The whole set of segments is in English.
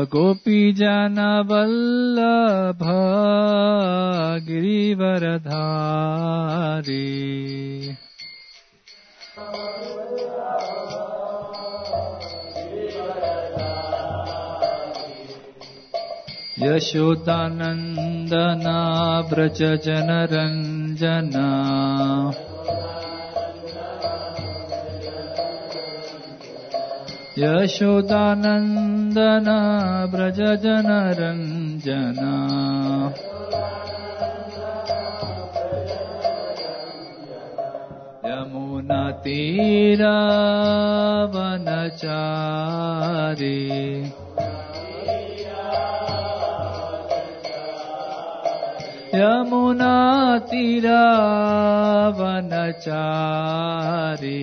गोपीजनवल्लभ गिरिवरधारी यशोदानन्दना व्रज जनरञ्जना यशोदानन्दना व्रज जनरञ्जना यमुनातीरावनचारी यमुनातीरावनचारी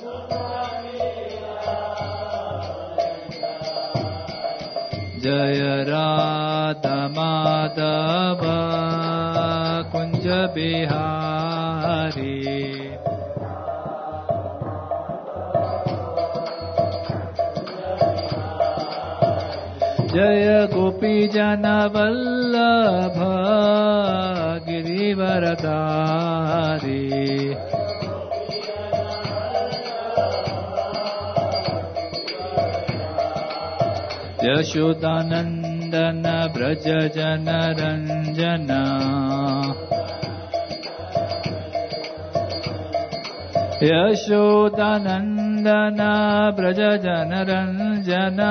जय राधा माधव कुंज बिहारी जय गोपी जन वल्लभ गिरिवरधारी यशोदानंदन व्रज जनरंजना यशोदानंदन व्रज जनरंजना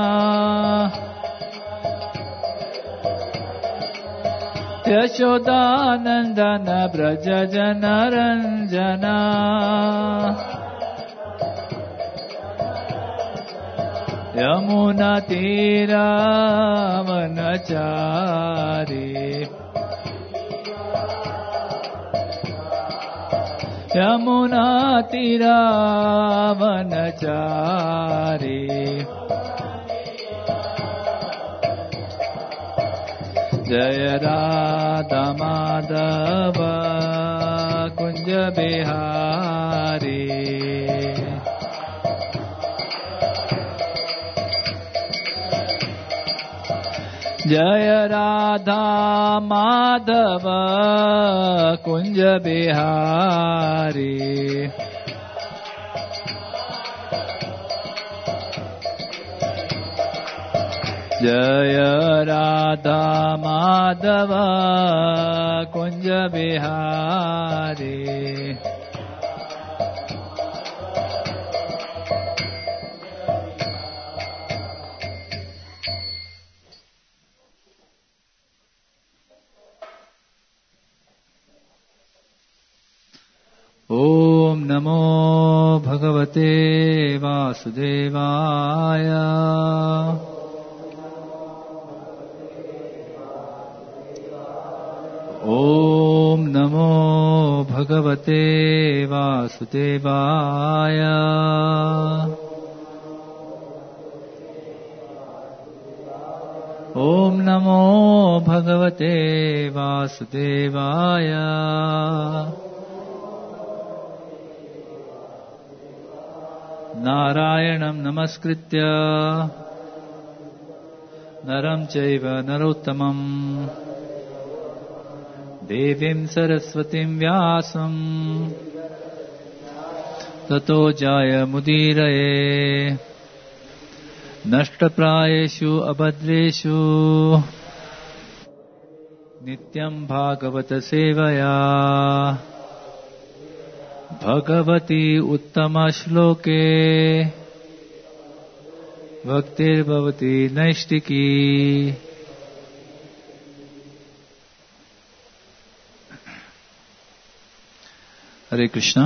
यशोदानंदन व्रज जनरंजना यमुनातीरावनचारी यमुनातीरावनचारी जय राधा माधव कुंज बिहारी जय राधा माधव कुंज बिहारी जय राधा माधव कुंज बिहारी ओम नमो भगवते वासुदेवाय ओम नमो भगवते वासुदेवाय ओम नमो भगवते वासुदेवाय नारायणं नमस्कृत्य नरं चैव नरोत्तमं देवीं सरस्वतीं व्यासं ततो जयमुदीरये नष्टप्रायेषु अभद्रेषु नित्यं भागवत सेवया भगवती उत्तम श्लोके भक्तिर्भवती नैष्टिकी। Hare Krishna.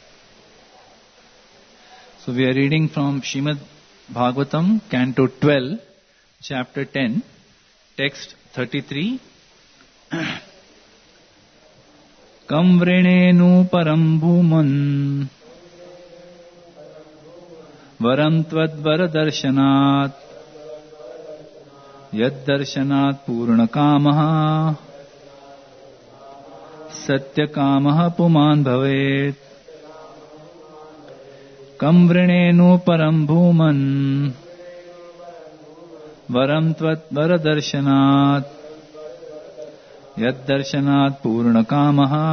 So we are reading from Srimad Bhagavatam, Canto 12, Chapter 10, Text 33. Kam vrinenu param bhuman varam tvad darsanat yad darshanat purna kamaha satya kamaha puman bhavet. Kam vrinenu param bhuman varam tvat varadarshanaat yad darshanat purnakamaha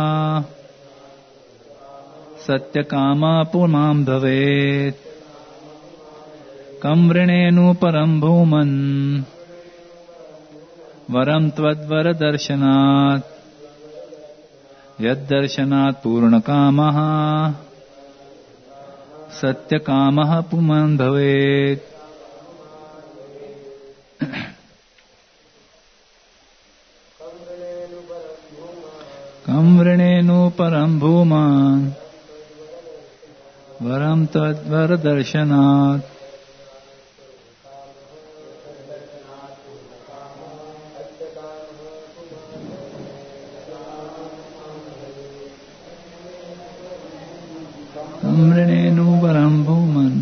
satyakama pumam bhavet kam vrinenu param bhuman varam tvad varadarshanaat yad darshanat purnakamaha satyakamaha puman bhavet. Kam vrinenu param bhuman varam tad varadarshanaat kam vrinenu param bhuman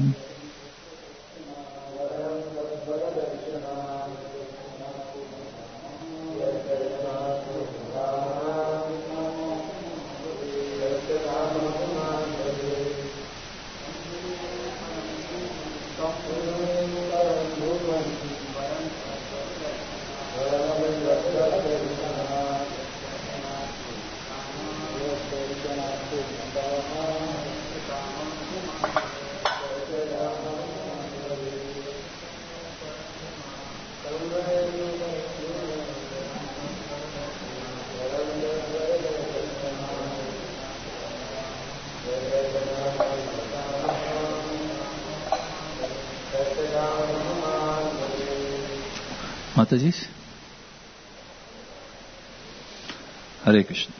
Mataji. Hare Krishna.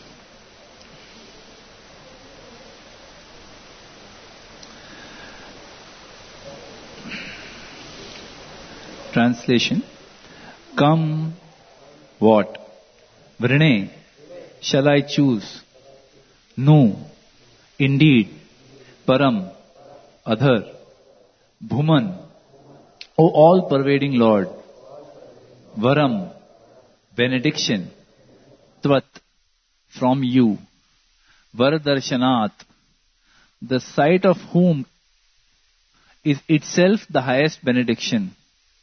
Translation. Come, what? Vrine, shall I choose? No, indeed. Param, other. Bhuman, O all-pervading Lord. Varam, benediction. Tvat, from you. Varadarshanat, the sight of whom is itself the highest benediction.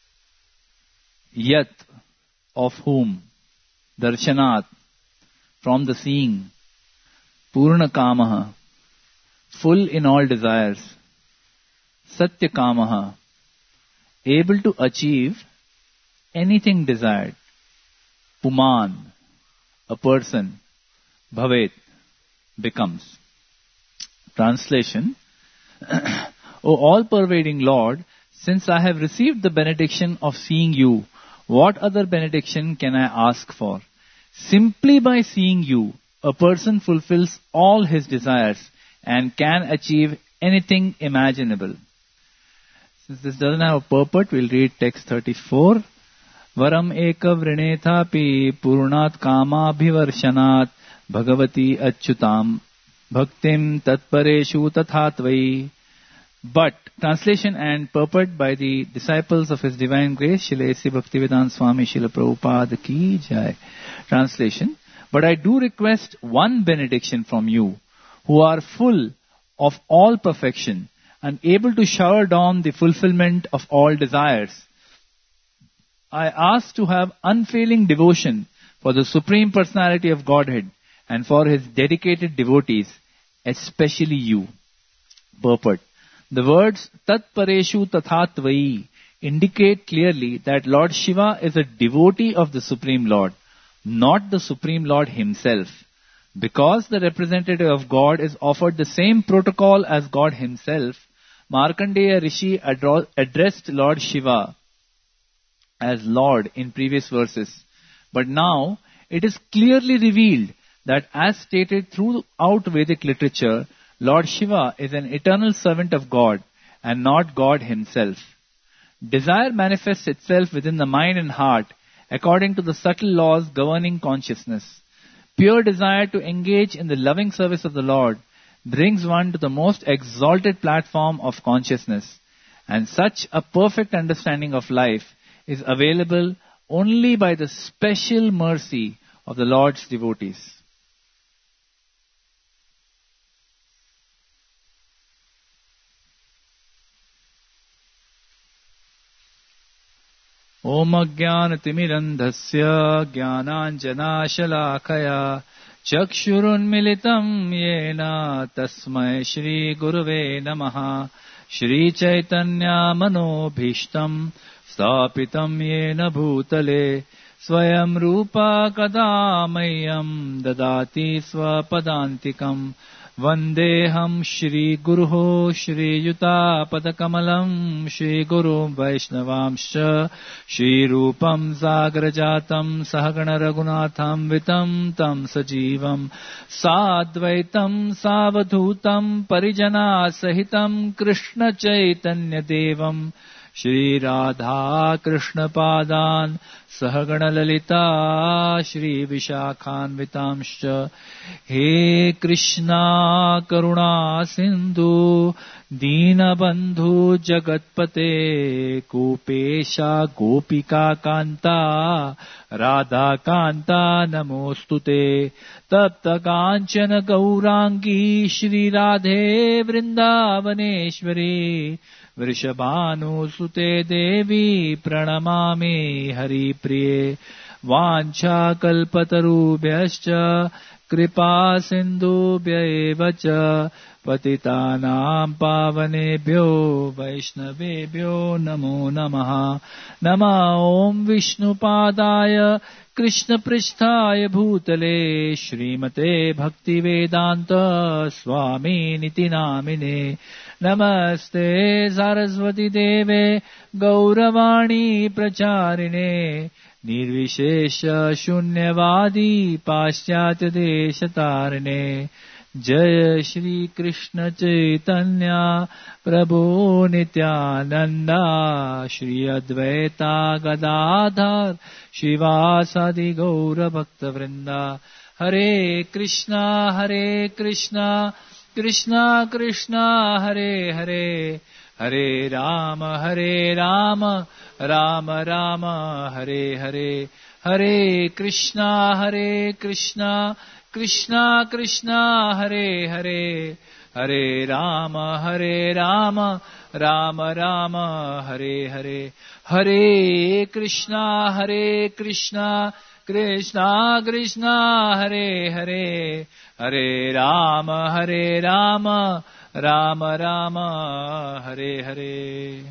Yat, of whom. Darshanat, from the seeing. Purna kamaha, full in all desires. Satya kamaha, able to achieve anything desired. Puman, a person. Bhavet, becomes. Translation. O all-pervading Lord, since I have received the benediction of seeing you, what other benediction can I ask for? Simply by seeing you, a person fulfills all his desires and can achieve anything imaginable. Since this doesn't have a purport, we'll read text 34. Varam eka vrinethapi purnat kama bhivarshanat bhagavati achyutam bhaktim tatpareshu tathatvai. But, translation and purport by the disciples of His Divine Grace, Srila A.C. Bhaktivedanta Swami Srila Prabhupada Ki Jai. Translation. But I do request one benediction from you, who are full of all perfection and able to shower down the fulfillment of all desires. I ask to have unfailing devotion for the Supreme Personality of Godhead and for His dedicated devotees, especially you. Purport. The words Tat Pareshu Tathatvai indicate clearly that Lord Shiva is a devotee of the Supreme Lord, not the Supreme Lord Himself. Because the representative of God is offered the same protocol as God Himself, Markandeya Rishi addressed Lord Shiva as Lord in previous verses. But now it is clearly revealed that as stated throughout Vedic literature, Lord Shiva is an eternal servant of God and not God Himself. Desire manifests itself within the mind and heart according to the subtle laws governing consciousness. Pure desire to engage in the loving service of the Lord brings one to the most exalted platform of consciousness, and such a perfect understanding of life is available only by the special mercy of the Lord's devotees. Om Ajnanatimirandhasya Jnananjanashalakaya Chakshurunmilitam Yena Tasmai Shri Gurave Namaha Shri Chaitanya Manobhishtam Stapitam Yena Bhutale Swayam Rupa Kadamayam Dadati Swapadantikam Vandeham Shri Guruho Shri Yuta Padakamalam Shri Guru Vaishnavamscha Shri Rupam Sagrajatam Sahagana Raghunatham Vitam Tam Sajivam Sadvaitam Savadhutam Parijana Sahitam Krishna Chaitanya Devam Shri Radha Krishna Padan Sahagana Lalita Shri Vishakhan Vitamscha He Krishna Karuna Sindhu Deenabandhu Jagatpate Kopesha Gopika Kanta Radha Kanta Namostute Tapta Kanchana Gaurangi Shri Radhe Vrindavaneshwari Vrishabhanu Sute Devi Pranamami Hari Priye Vancha Kalpatarubhyascha Kripa Sindhubhya evacha Patitanam Pavanebhyo Vaishnavebhyo Namo Namaha Nama Om Vishnu Padaya Krishna Pristhaya Bhutale Shrimate Bhakti Vedanta Swami Niti Namine Namaste Saraswati Deve Gauravani Pracharine Nirvishesha Shunyavadi Paschatya Deshatarine Jaya Shri Krishna Chaitanya Prabhu Nityananda Shri Advaita Gadadhar Shivasadi Gaura Bhakta Vrinda Hare Krishna Krishna Krishna Hare Hare Hare Rama Rama Rama Hare Hare Hare Krishna Krishna Krishna Hare Hare Hare Rama Rama Rama Hare Hare Hare Krishna Krishna Krishna Hare Hare Hare Rama Rama Rama Hare Hare.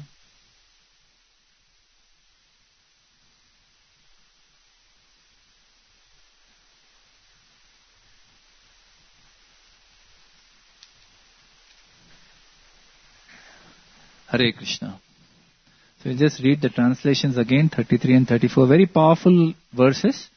Hare Krishna. So we'll just read the translations again, 33 and 34. Very powerful verses.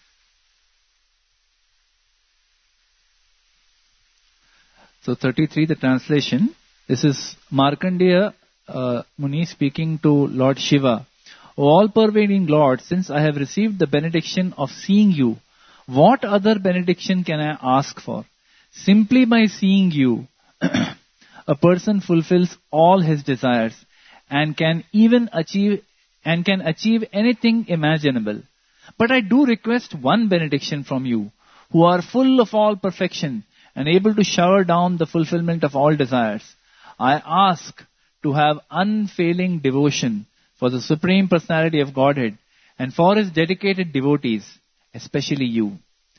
So 33, the translation. This is Markandeya Muni speaking to Lord Shiva. O all-pervading Lord, since I have received the benediction of seeing you, what other benediction can I ask for? Simply by seeing you, a person fulfills all his desires and can achieve anything imaginable. But I do request one benediction from you, who are full of all perfection and able to shower down the fulfillment of all desires. I ask to have unfailing devotion for the Supreme Personality of Godhead and for His dedicated devotees, especially you.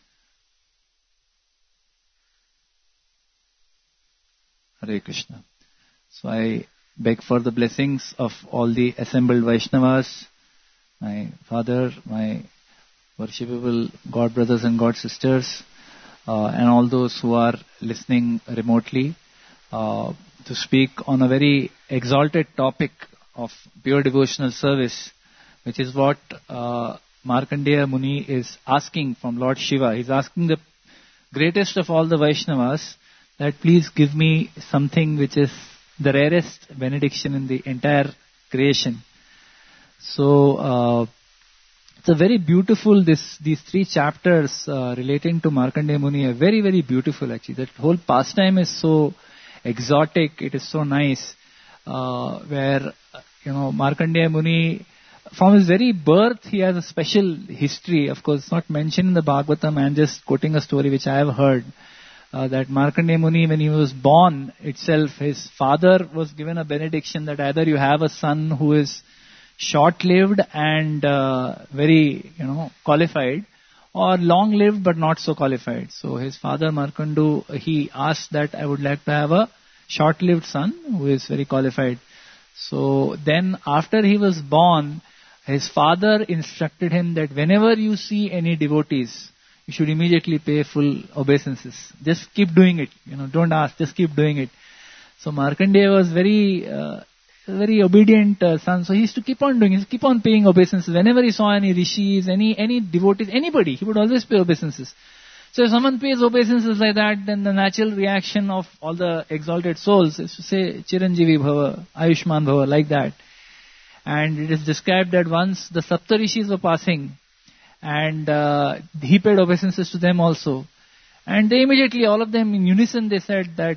Hare Krishna. So I beg for the blessings of all the assembled Vaishnavas, my father, my worshipable God brothers and God sisters, and all those who are listening remotely, to speak on a very exalted topic of pure devotional service, which is what Markandeya Muni is asking from Lord Shiva. He's asking the greatest of all the Vaishnavas that please give me something which is the rarest benediction in the entire creation. So it's a very beautiful, these 3 chapters relating to Markandeya Muni are very, very beautiful actually. That whole pastime is so exotic, it is so nice, where, Markandeya Muni, from his very birth, he has a special history. Of course, it's not mentioned in the Bhagavatam. I am just quoting a story which I have heard. That Markandeya Muni, when he was born itself, his father was given a benediction that either you have a son who is short-lived and very, qualified, or long-lived but not so qualified. So his father Markandu, he asked that I would like to have a short-lived son who is very qualified. So then after he was born, his father instructed him that whenever you see any devotees, you should immediately pay full obeisances. Just keep doing it. Don't ask, just keep doing it. So Markandeya was very obedient son. So he used to keep on doing it, keep on paying obeisances. Whenever he saw any rishis, any devotees, anybody, he would always pay obeisances. So if someone pays obeisances like that, then the natural reaction of all the exalted souls is to say Chiranjeevi Bhava, Ayushman Bhava, like that. And it is described that once the Saptarishis were passing, and he paid obeisances to them also. And they immediately, all of them in unison, they said that,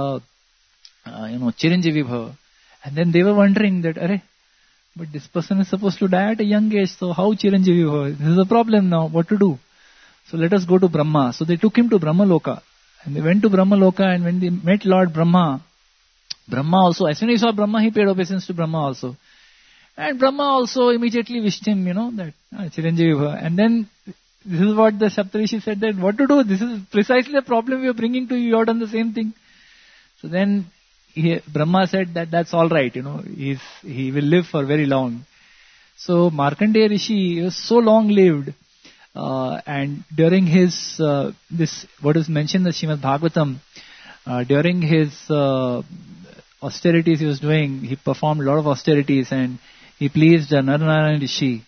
Chiranjeevi Bhava. And then they were wondering that, but this person is supposed to die at a young age, so how Chiranjeevi Bhava? This is a problem now, what to do? So let us go to Brahma. So they took him to Brahma Loka. And they went to Brahma Loka, and when they met Lord Brahma, Brahma also, as soon as he saw Brahma, he paid obeisance to Brahma also. And Brahma also immediately wished him, that Chiranjeevi Bhava. And then this is what the Saptarishi said, that what to do? This is precisely the problem we are bringing to you. You have done the same thing. So then Brahma said that that's all right, he will live for very long. So Markandeya Rishi was so long lived, and during his, this, what is mentioned in the Srimad Bhagavatam, during his austerities he was doing, he performed a lot of austerities and he pleased Naranarayan Rishi.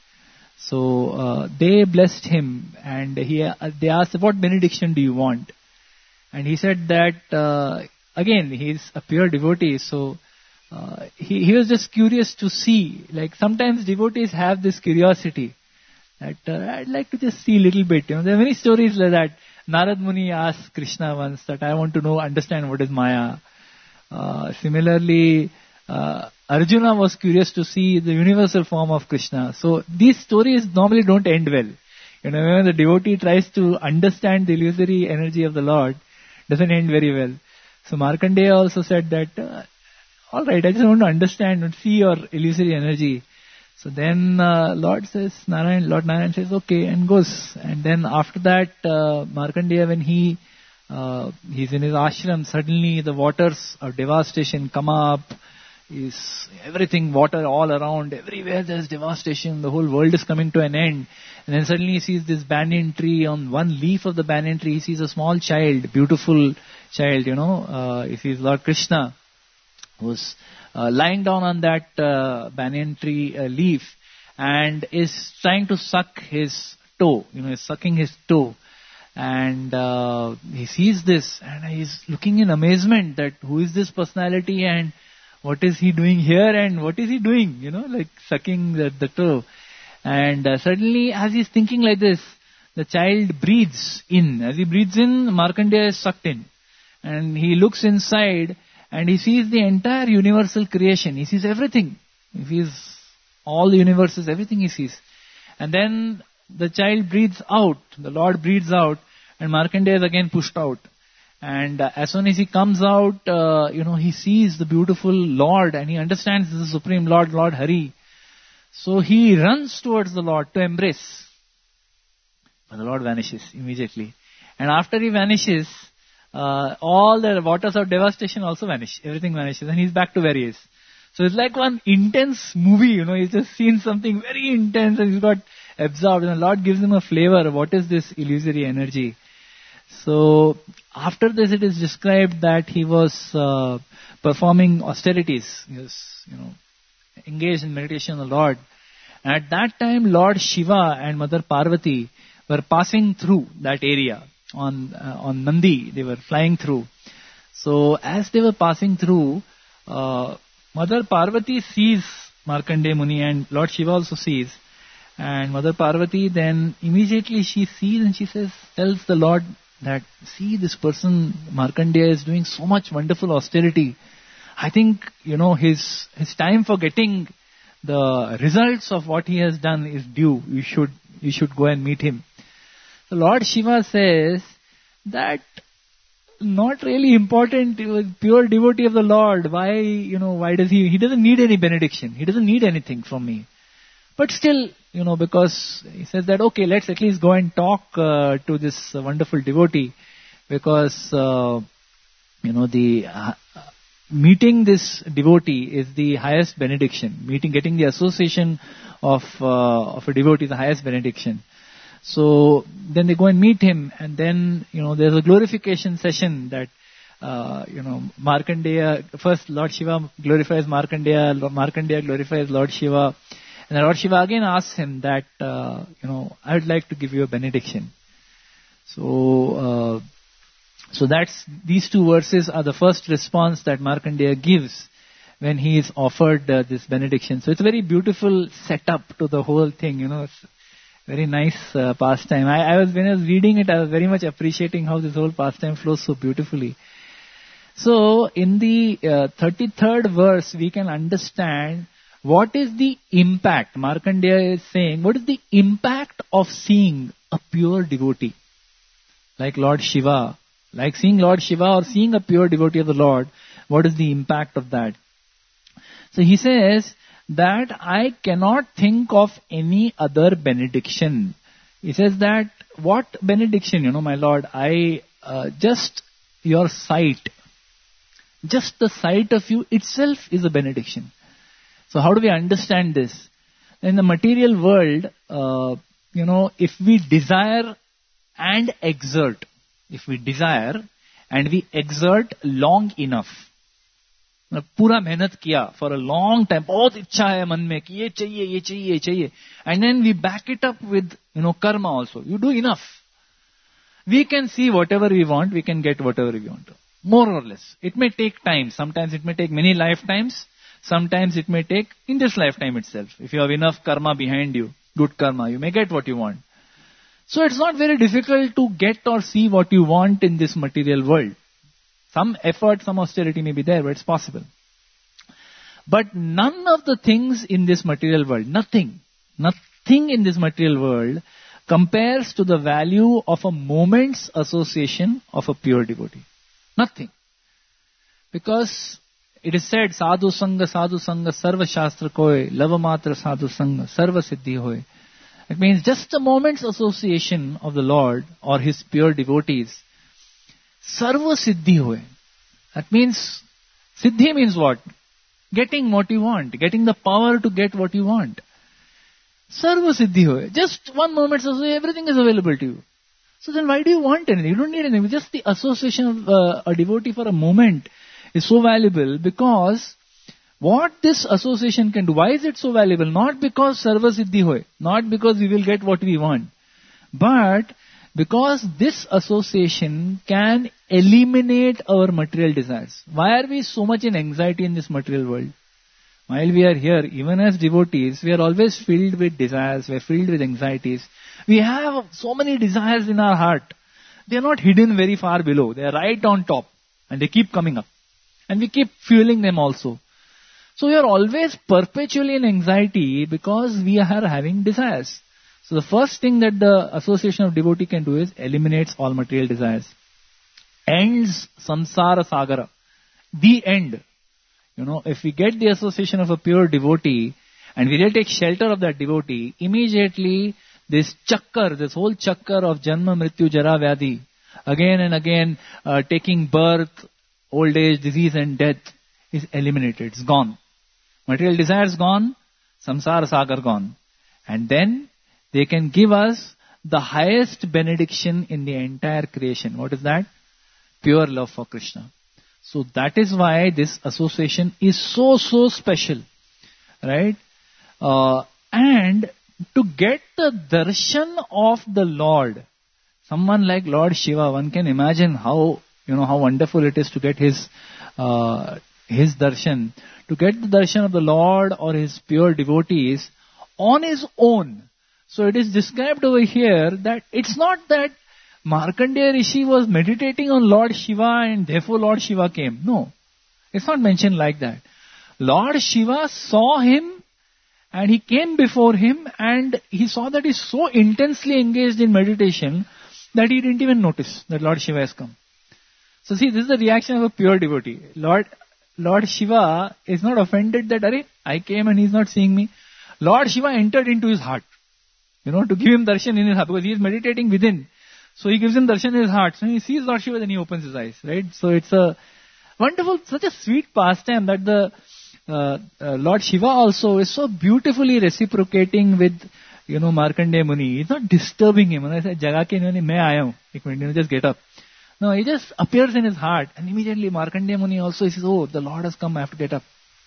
So they blessed him, and they asked, what benediction do you want? And he said that, again, he is a pure devotee, so he was just curious to see, like sometimes devotees have this curiosity, that I'd like to just see a little bit. There are many stories like that. Narad Muni asked Krishna once that I want to understand what is Maya. Similarly, Arjuna was curious to see the universal form of Krishna. So these stories normally don't end well. When the devotee tries to understand the illusory energy of the Lord, doesn't end very well. So Markandeya also said that, all right, I just want to understand and see your illusory energy. So then Lord Narayan says, okay, and goes. And then after that, Markandeya, when he's in his ashram, suddenly the waters of devastation come up. Is everything water all around, everywhere there's devastation, the whole world is coming to an end. And then suddenly he sees this banyan tree. On one leaf of the banyan tree, he sees a small child, beautiful child, he sees Lord Krishna, who's lying down on that banyan tree leaf and is trying to suck his toe, is sucking his toe. And he sees this and he's looking in amazement that who is this personality and what is he doing here and what is he doing, like sucking the toe. And suddenly, as he's thinking like this, the child breathes in. As he breathes in, Markandeya is sucked in. And he looks inside and he sees the entire universal creation. He sees everything. He sees all the universes, everything he sees. And then the child breathes out. The Lord breathes out and Markandeya is again pushed out. And as soon as he comes out, he sees the beautiful Lord and he understands this is the Supreme Lord, Lord Hari. So he runs towards the Lord to embrace. But the Lord vanishes immediately. And after he vanishes, all the waters of devastation also vanish. Everything vanishes and he's back to where he is. So it's like one intense movie, he's just seen something very intense and he's got absorbed. And the Lord gives him a flavor of what is this illusory energy. So after this it is described that he was performing austerities. He was, engaged in meditation on the Lord. And at that time Lord Shiva and Mother Parvati were passing through that area on Nandi. They were flying through. So as they were passing through, Mother Parvati sees Markandeya Muni and Lord Shiva also sees. And Mother Parvati then immediately she sees and she tells the Lord that, see, this person Markandeya is doing so much wonderful austerity. I think, his time for getting the results of what he has done is due. You should go and meet him. So Lord Shiva says that not really important. He was pure devotee of the Lord. Why does he doesn't need any benediction. He doesn't need anything from me. But still, because he says that, okay, let's at least go and talk to this wonderful devotee, because, the meeting this devotee is the highest benediction. Getting the association of a devotee is the highest benediction. So then they go and meet him, and then, there's a glorification session that, Markandeya, first Lord Shiva glorifies Markandeya, Markandeya glorifies Lord Shiva, and Lord Shiva again asks him that, I would like to give you a benediction. So these two verses are the first response that Markandeya gives when he is offered this benediction. So it's a very beautiful setup to the whole thing, it's very nice pastime. When I was reading it, I was very much appreciating how this whole pastime flows so beautifully. So in the 33rd verse, we can understand what is the impact. Markandeya is saying, what is the impact of seeing a pure devotee like Lord Shiva? Like seeing Lord Shiva or seeing a pure devotee of the Lord, what is the impact of that? So he says that I cannot think of any other benediction. He says that, what benediction, my Lord? Just your sight, just the sight of you itself is a benediction. So how do we understand this? In the material world, if we desire and exert, long enough, पूरा मेहनत किया for a long time, बहुत इच्छा है मन में कि ये चाहिए, and then we back it up with karma also. You do enough, we can see whatever we want, we can get whatever we want, more or less. It may take time. Sometimes it may take many lifetimes. Sometimes it may take in this lifetime itself. If you have enough karma behind you, good karma, you may get what you want. So it's not very difficult to get or see what you want in this material world. Some effort, some austerity may be there, but it's possible. But none of the things in this material world, nothing in this material world compares to the value of a moment's association of a pure devotee. Nothing. Because it is said, sadhu sanga, sarva shastra koy, lava matra sadhu sanga, sarva siddhi hoy. It means just a moment's association of the Lord or His pure devotees, sarva siddhi hoy. That means, siddhi means what? Getting what you want, getting the power to get what you want. Sarva siddhi hoy. Just one moment's association, everything is available to you. So then why do you want anything? You don't need anything. Just the association of a devotee for a moment is so valuable, because what this association can do, why is it so valuable? Not because sarva siddhi hoy, not because we will get what we want, but because this association can eliminate our material desires. Why are we so much in anxiety in this material world? While we are here, even as devotees, we are always filled with desires, we are filled with anxieties. We have so many desires in our heart. They are not hidden very far below. They are right on top. And they keep coming up. And we keep fueling them also. So we are always perpetually in anxiety because we are having desires. So the first thing that the association of devotee can do is eliminates all material desires. Ends samsara sagara. The end. If we get the association of a pure devotee and we really take shelter of that devotee, immediately this whole chakkar of janma, mrityu, jara, vyadhi, again and again taking birth, old age, disease and death is eliminated. It's gone. Material desires gone, samsara sagar gone. And then they can give us the highest benediction in the entire creation. What is that? Pure love for Krishna. So that is why this association is so special. Right? And to get the darshan of the Lord, someone like Lord Shiva, one can imagine how wonderful it is to get his darshan. To get the darshan of the Lord or his pure devotees on his own. So it is described over here that it's not that Markandeya Rishi was meditating on Lord Shiva and therefore Lord Shiva came. No, it's not mentioned like that. Lord Shiva saw him and he came before him and he saw that he's so intensely engaged in meditation that he didn't even notice that Lord Shiva has come. So see, this is the reaction of a pure devotee. Lord Shiva is not offended that, I came and he's not seeing me. Lord Shiva entered into his heart, to give him darshan in his heart, because he is meditating within. So he gives him darshan in his heart. So he sees Lord Shiva, then he opens his eyes, right? So it's a wonderful, such a sweet pastime that the Lord Shiva also is so beautifully reciprocating with, Markandeya Muni. He's not disturbing him. I said, Jaga ke main aaya hu. Ek minute, just get up. No, he just appears in his heart, and immediately Markandeya Muni also says, oh, the Lord has come, I have to get up.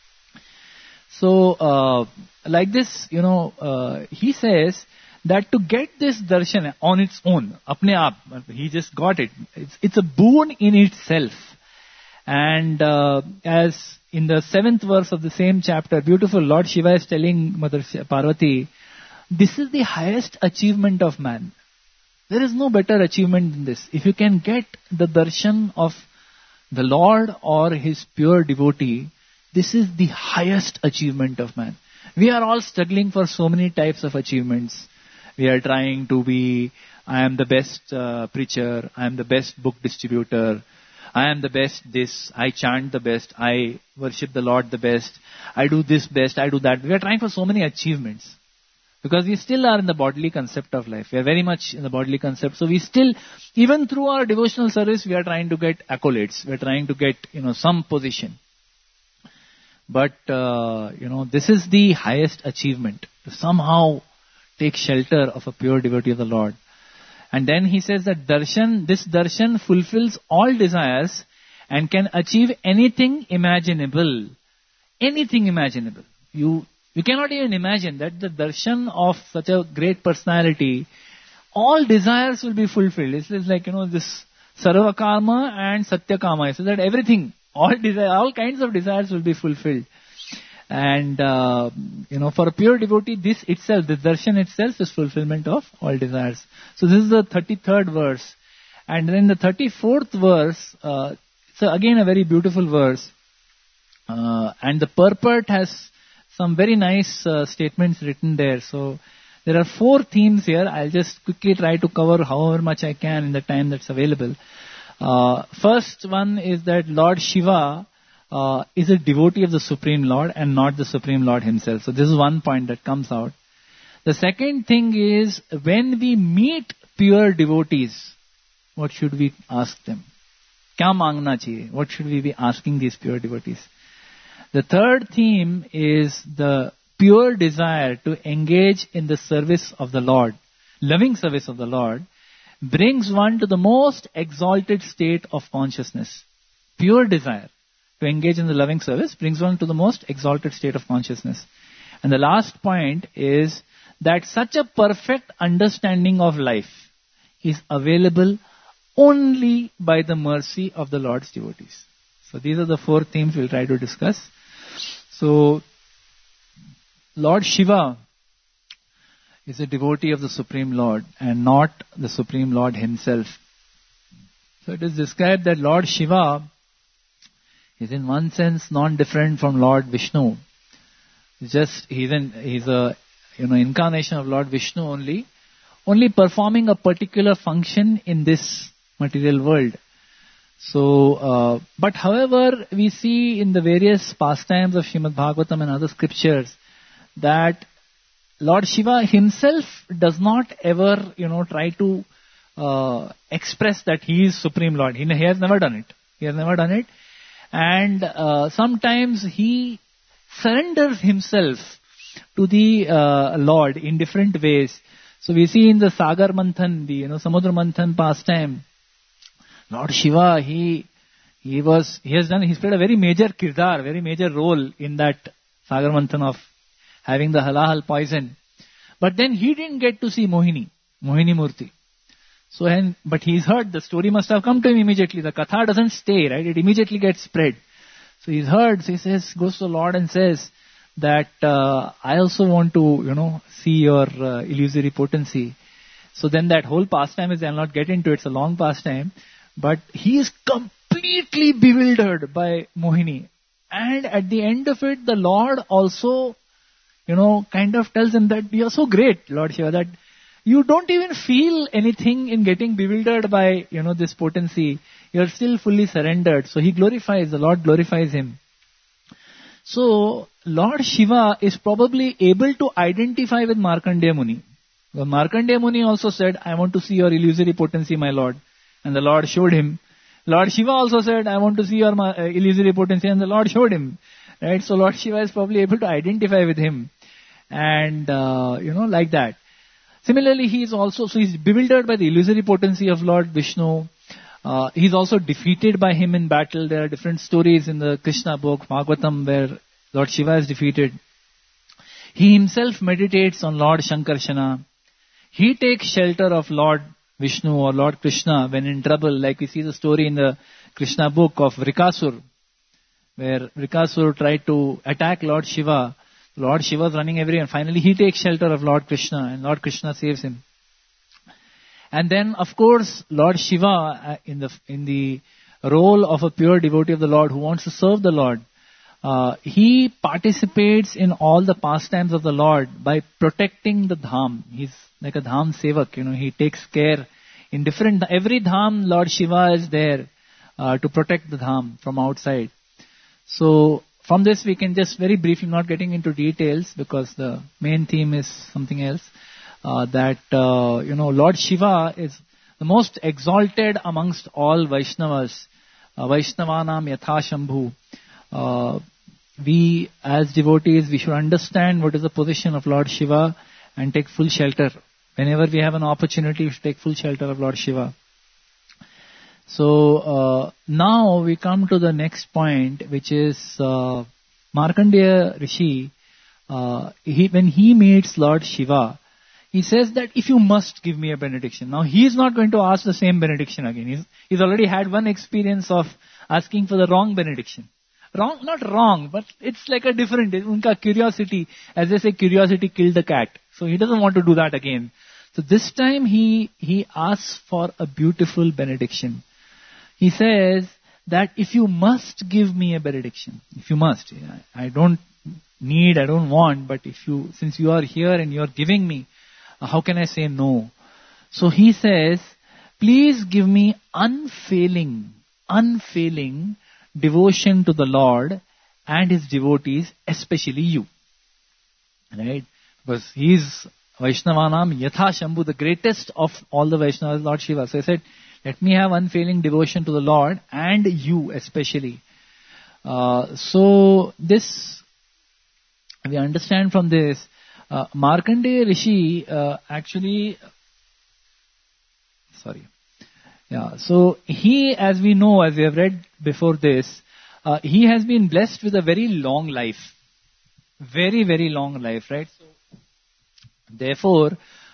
So, like this, he says that to get this darshan on its own, apne aap, he just got it. It's a boon in itself. And as in the 7th verse of the same chapter, beautiful, Lord Shiva is telling Mother Parvati, this is the highest achievement of man. There is no better achievement than this. If you can get the darshan of the Lord or his pure devotee, this is the highest achievement of man. We are all struggling for so many types of achievements. We are trying to be, I am the best preacher, I am the best book distributor, I am the best this, I chant the best, I worship the Lord the best, I do this best, I do that. We are trying for so many achievements. Because we still are in the bodily concept of life. We are very much in the bodily concept. So we still, even through our devotional service, we are trying to get accolades. We are trying to get, some position. But, this is the highest achievement. To somehow take shelter of a pure devotee of the Lord. And then he says that this darshan fulfills all desires and can achieve anything imaginable. Anything imaginable. You cannot even imagine that the darshan of such a great personality, all desires will be fulfilled. It's like, this sarva karma and satya karma. So that everything, all kinds of desires will be fulfilled. And, for a pure devotee, this darshan itself is fulfillment of all desires. So this is the 33rd verse. And then the 34th verse, it's again a very beautiful verse. And the purport has some very nice statements written there. So there are 4 themes here. I'll just quickly try to cover however much I can in the time that's available. First one is that Lord Shiva is a devotee of the Supreme Lord and not the Supreme Lord himself. So this is one point that comes out. The second thing is, when we meet pure devotees, what should we ask them? Kya mangna chahiye? What should we be asking these pure devotees? The third theme is the pure desire to engage in the service of the Lord. Loving service of the Lord brings one to the most exalted state of consciousness. Pure desire to engage in the loving service brings one to the most exalted state of consciousness. And the last point is that such a perfect understanding of life is available only by the mercy of the Lord's devotees. So these are the 4 themes we'll try to discuss. So, Lord Shiva is a devotee of the Supreme Lord and not the Supreme Lord himself. So it is described that Lord Shiva is in one sense non-different from Lord Vishnu. He's a incarnation of Lord Vishnu only performing a particular function in this material world. So, but however, we see in the various pastimes of Srimad Bhagavatam and other scriptures that Lord Shiva himself does not ever, try to express that he is Supreme Lord. He has never done it. And sometimes he surrenders himself to the Lord in different ways. So we see in the Sagar Manthan, the Samudra Manthan pastime, Lord Shiva, he's played a very major kirdar, very major role in that Sagar Manthan of having the halahal poison. But then he didn't get to see Mohini Murti. So, but he's heard, the story must have come to him immediately. The katha doesn't stay, right? It immediately gets spread. So he's heard, so he goes to the Lord and says that, I also want to, see your illusory potency. So then that whole pastime I'll not get into it, it's a long pastime. But he is completely bewildered by Mohini. And at the end of it, the Lord also, kind of tells him that you are so great, Lord Shiva, that you don't even feel anything in getting bewildered by, this potency. You are still fully surrendered. So the Lord glorifies him. So, Lord Shiva is probably able to identify with Markandeya Muni. Well, Markandeya Muni also said, I want to see your illusory potency, my Lord. And the Lord showed him. Lord Shiva also said, I want to see your illusory potency, and the Lord showed him. Right? So Lord Shiva is probably able to identify with him. And, like that. Similarly, he's bewildered by the illusory potency of Lord Vishnu. He's also defeated by him in battle. There are different stories in the Krishna book, Bhagavatam, where Lord Shiva is defeated. He himself meditates on Lord Shankarsana. He takes shelter of Lord Vishnu or Lord Krishna when in trouble, like we see the story in the Krishna book of Vrikasur, where Vrikasur tried to attack Lord Shiva. Lord Shiva is running everywhere, and finally he takes shelter of Lord Krishna, and Lord Krishna saves him. And then, of course, Lord Shiva, in the role of a pure devotee of the Lord who wants to serve the Lord, he participates in all the pastimes of the Lord by protecting the dham. He's like a dham sevak, he takes care in every dham. Lord Shiva is there to protect the dham from outside. So from this we can just very briefly, not getting into details because the main theme is something else, Lord Shiva is the most exalted amongst all Vaishnavas. Vaishnavanam yatha Shambhu. We as devotees, we should understand what is the position of Lord Shiva and take full shelter. Whenever we have an opportunity, we should take full shelter of Lord Shiva. So now we come to the next point, which is Markandeya Rishi. When he meets Lord Shiva, he says that if you must give me a benediction. Now he is not going to ask the same benediction again. He's already had one experience of asking for the wrong benediction. Not wrong, but it's like a different, unka curiosity, as they say, curiosity killed the cat. So he doesn't want to do that again. So this time he asks for a beautiful benediction. He says that if you must give me a benediction, if you must, I don't want, but since you are here and you are giving me, how can I say no? So he says, please give me unfailing devotion to the Lord and His devotees, especially you. Right? Because He is Vaishnavanam Yatha Shambhu, the greatest of all the Vaishnavas, Lord Shiva. So I said, let me have unfailing devotion to the Lord and you especially. So this, we understand from this, Markandeya Rishi so he, as we know, as we have read before this, he has been blessed with a very long life. Very, very long life, right? So, therefore,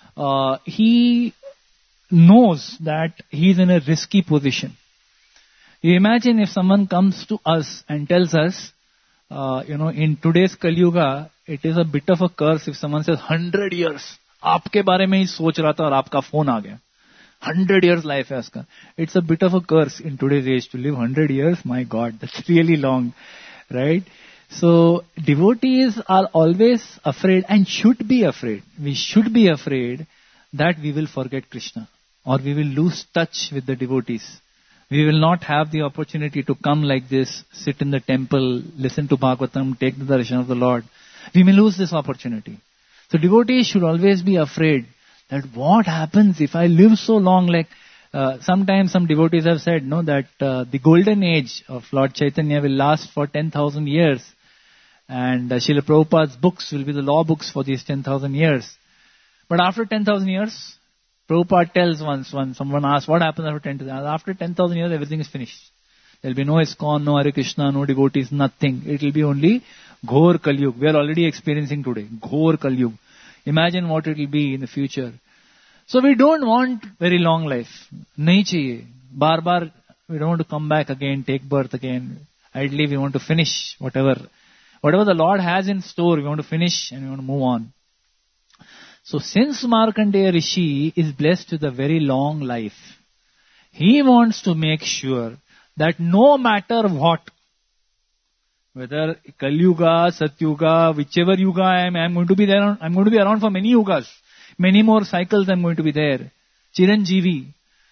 he knows that he is in a risky position. You imagine if someone comes to us and tells us, in today's Kali Yuga, it is a bit of a curse if someone says 100 years, आपके बारे में ही सोच रहा था और आपका phone आ गया. 100 years life hai uska. It's a bit of a curse in today's age to live 100 years. My God, that's really long, right? So devotees are always afraid and should be afraid. We should be afraid that we will forget Krishna or we will lose touch with the devotees. We will not have the opportunity to come like this, sit in the temple, listen to Bhagavatam, take the darshan of the Lord. We may lose this opportunity. So devotees should always be afraid that what happens if I live so long, like sometimes some devotees have said, that the golden age of Lord Chaitanya will last for 10,000 years. And Srila Prabhupada's books will be the law books for these 10,000 years. But after 10,000 years, Prabhupada tells once someone asks, what happens after 10,000 years? After 10,000 years, everything is finished. There will be no ISKCON, no Hare Krishna, no devotees, nothing. It will be only Ghor Kali Yuga. We are already experiencing today. Ghor Kali Yuga. Imagine what it will be in the future. So we don't want very long life. Nahi chahiye. Bar, we don't want to come back again, take birth again. Ideally, we want to finish whatever the Lord has in store, we want to finish and we want to move on. So since Markandeya Rishi is blessed with a very long life, he wants to make sure that no matter what, whether Kali Yuga, Satyuga, whichever Yuga I am going to be there. I'm going to be around for many Yugas. Many more cycles I'm going to be there. Chiranjeevi.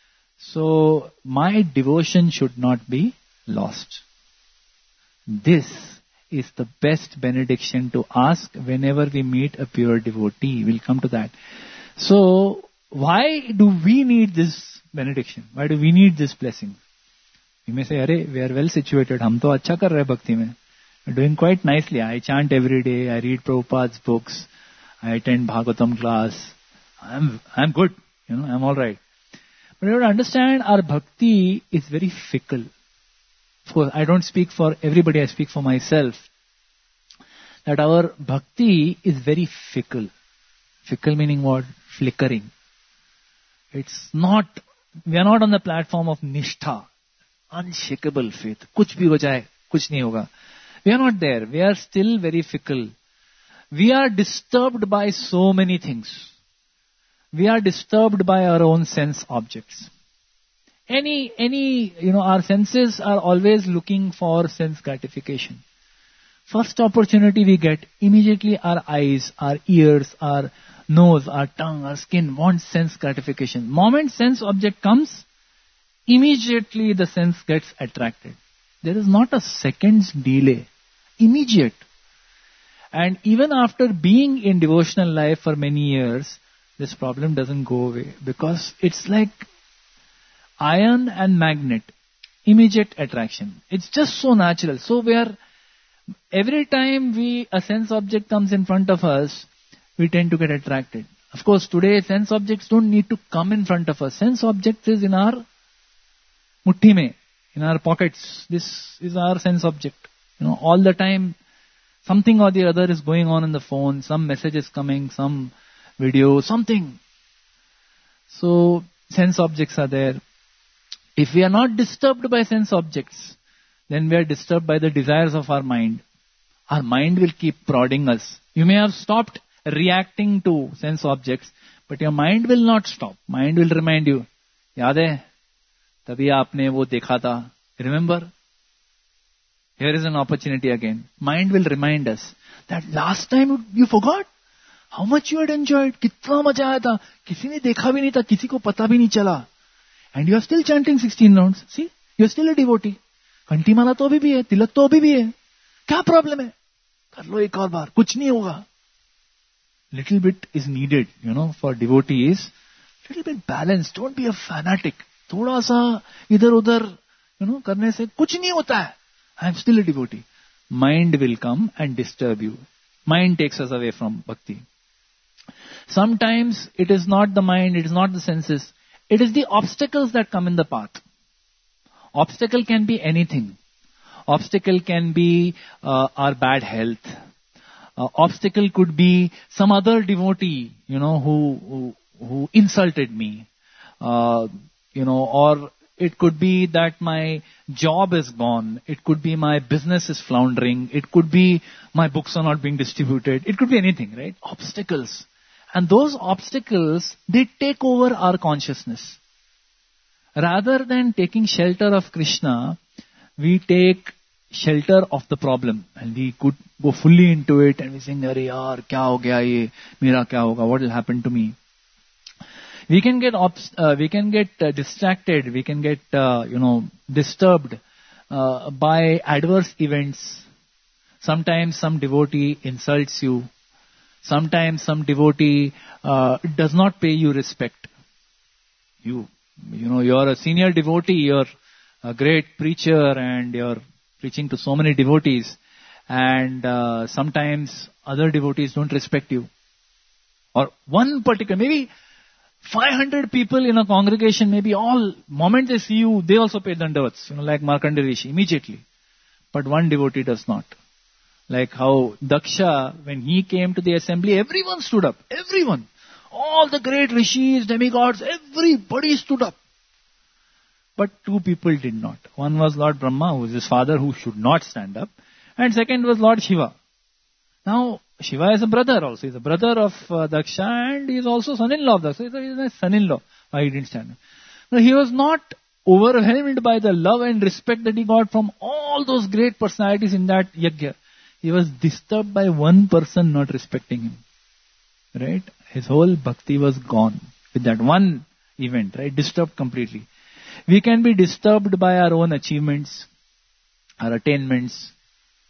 So my devotion should not be lost. This is the best benediction to ask whenever we meet a pure devotee. We'll come to that. So, why do we need this benediction? Why do we need this blessing? You may say, Arey, we are well situated. Hum to acha kar rahe bhakti mein. We're doing quite nicely. I chant every day. I read Prabhupada's books. I attend Bhagavatam class. I'm good. I'm all right. But you have to understand, our bhakti is very fickle. Of course, I don't speak for everybody, I speak for myself. That our bhakti is very fickle. Fickle meaning what? Flickering. We are not on the platform of nishtha, unshakable faith. Kuch bhi ho jaye, kuch nahi hoga. We are not there. We are still very fickle. We are disturbed by so many things. We are disturbed by our own sense objects. Our senses are always looking for sense gratification. First opportunity we get, immediately our eyes, our ears, our nose, our tongue, our skin want sense gratification. Moment sense object comes, immediately the sense gets attracted. There is not a second's delay. Immediate. And even after being in devotional life for many years, this problem doesn't go away, because it's like iron and magnet, immediate attraction. It's just so natural. So every time a sense object comes in front of us, we tend to get attracted. Of course, today sense objects don't need to come in front of us. Sense object is in our mutti mein, in our pockets. This is our sense object. All the time, something or the other is going on in the phone. Some message is coming, some video, something. So, sense objects are there. If we are not disturbed by sense objects, then we are disturbed by the desires of our mind. Our mind will keep prodding us. You may have stopped reacting to sense objects, but your mind will not stop. Mind will remind you, yaad hai, tabhi aapne wo dekha tha. Remember? Here is an opportunity again. Mind will remind us that last time you forgot. How much you had enjoyed, कितना मजा आया था, किसी ने देखा भी नहीं था, किसी को पता भी नहीं चला. And you are still chanting 16 rounds. See, you are still a devotee. घंटी माला तो अभी भी है, तिलक तो अभी भी है. क्या problem है? कर लो एक और बार, कुछ नहीं होगा. Little bit is needed, for devotees. Little bit balance. Don't be a fanatic. थोड़ा सा इधर उधर, करने से कुछ नहीं होता है. I am still a devotee. Mind will come and disturb you. Mind takes us away from bhakti. Sometimes it is not the mind, it is not the senses. It is the obstacles that come in the path. Obstacle can be anything. Obstacle can be our bad health. Obstacle could be some other devotee, who insulted me. Or it could be that my job is gone. It could be my business is floundering. It could be my books are not being distributed. It could be anything, right? Obstacles. And those obstacles, they take over our consciousness. Rather than taking shelter of Krishna, we take shelter of the problem. And we could go fully into it and we think, Arey yaar, kya ho gaya ye? Mera kya hoga? What will happen to me? We can get distracted. We can get disturbed by adverse events. Sometimes some devotee insults you. Sometimes some devotee does not pay you respect. You're a senior devotee. You're a great preacher, and you're preaching to so many devotees. And sometimes other devotees don't respect you. Or one particular, maybe 500 people in a congregation, maybe all, moment they see you, they also pay dandavats, like Markandeya Rishi, immediately. But one devotee does not. Like how Daksha, when he came to the assembly, everyone stood up. Everyone. All the great rishis, demigods, everybody stood up. But two people did not. One was Lord Brahma, who is his father, who should not stand up. And second was Lord Shiva. Now, Shiva is a brother also. He's a brother of Daksha, and he is also son-in-law of Daksha. He's a son-in-law. Why he didn't stand up? Now, he was not overwhelmed by the love and respect that he got from all those great personalities in that yajna. He was disturbed by one person not respecting him. Right? His whole bhakti was gone with that one event, right? Disturbed completely. We can be disturbed by our own achievements, our attainments.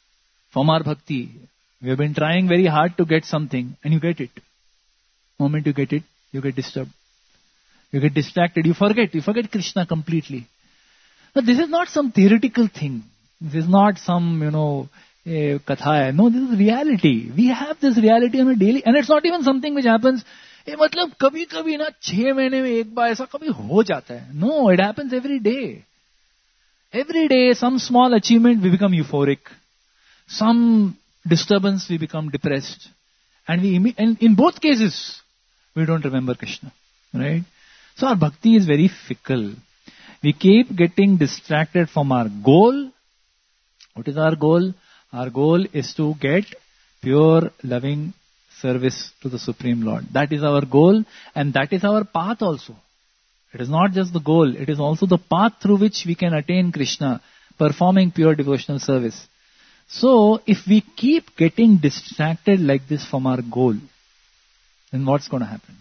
from our bhakti. We have been trying very hard to get something and you get it. The moment you get it, you get disturbed. You get distracted, you forget Krishna completely. But this is not some theoretical thing. This is not some, katha hai. No, this is reality. We have this reality on a daily, and it's not even something which happens, मतलब कभी-कभी ना 6 महीने में एक बार ऐसा कभी हो जाता है. No, it happens every day. Every day, some small achievement, we become euphoric. Some disturbance, we become depressed. And in both cases, we don't remember Krishna. Right? So our bhakti is very fickle. We keep getting distracted from our goal. What is our goal? Our goal is to get pure, loving service to the Supreme Lord. That is our goal, and that is our path also. It is not just the goal, it is also the path through which we can attain Krishna, performing pure devotional service. So, if we keep getting distracted like this from our goal, then what's going to happen?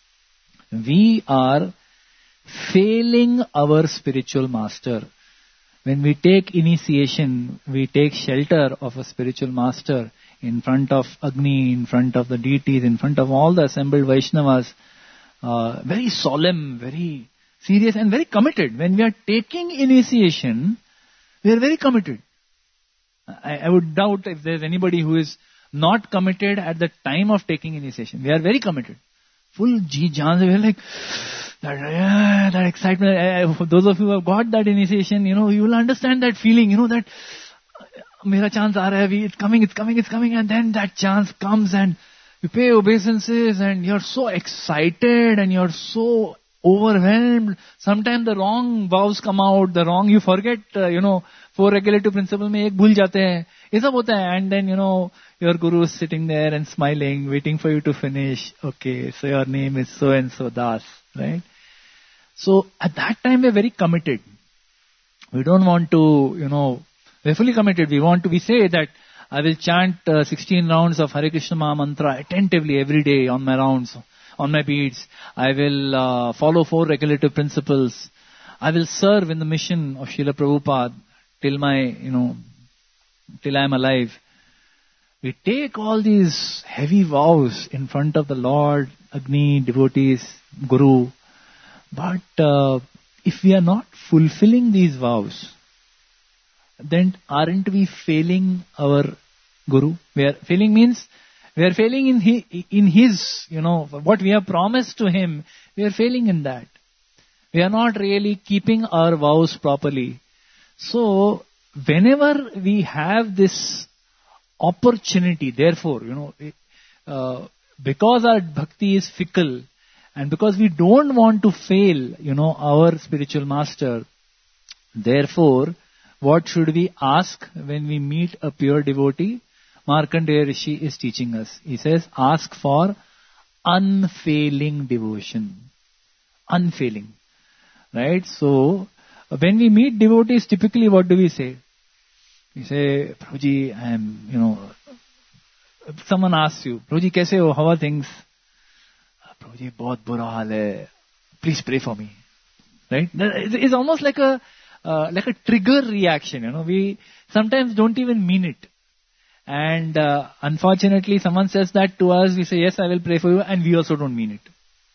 We are failing our spiritual master. When we take initiation, we take shelter of a spiritual master in front of Agni, in front of the deities, in front of all the assembled Vaishnavas. Very solemn, very serious and very committed. When we are taking initiation, we are very committed. I would doubt if there is anybody who is not committed at the time of taking initiation. We are very committed. Full ji-jaan, we are like, that excitement. For those of you who have got that initiation, you will understand that feeling, that mera chance aa raha hai, it's coming, and then that chance comes and you pay obeisances and you're so excited and you're so overwhelmed. Sometimes the wrong vows come out, you forget, 4 regulative principles mein ek bhul jate hain. Ye sab hota hai. And then, your guru is sitting there and smiling, waiting for you to finish. Okay, so your name is so and so Das, right? So at that time we're very committed. We don't want to, we're fully committed. We say that I will chant 16 rounds of Hare Krishna Maha Mantra attentively every day on my rounds, on my beats. I will follow 4 regulative principles. I will serve in the mission of Srila Prabhupada till I am alive. We take all these heavy vows in front of the Lord, Agni, devotees, Guru. But if we are not fulfilling these vows, then aren't we failing our Guru? Failing means we are failing in his, what we have promised to him, we are failing in that. We are not really keeping our vows properly. So, whenever we have this opportunity, therefore, because our bhakti is fickle, and because we don't want to fail, our spiritual master, therefore, what should we ask when we meet a pure devotee? Markandeya Rishi is teaching us. He says, ask for unfailing devotion. Unfailing. Right? So, when we meet devotees, typically what do we say? We say, Prabhuji, I am, someone asks you, Prabhuji, kaise ho? How are things? Prabhuji, bahut bura haal hai. Please pray for me. Right? It's almost like a trigger reaction, we sometimes don't even mean it. And unfortunately, someone says that to us, we say, yes, I will pray for you, and we also don't mean it.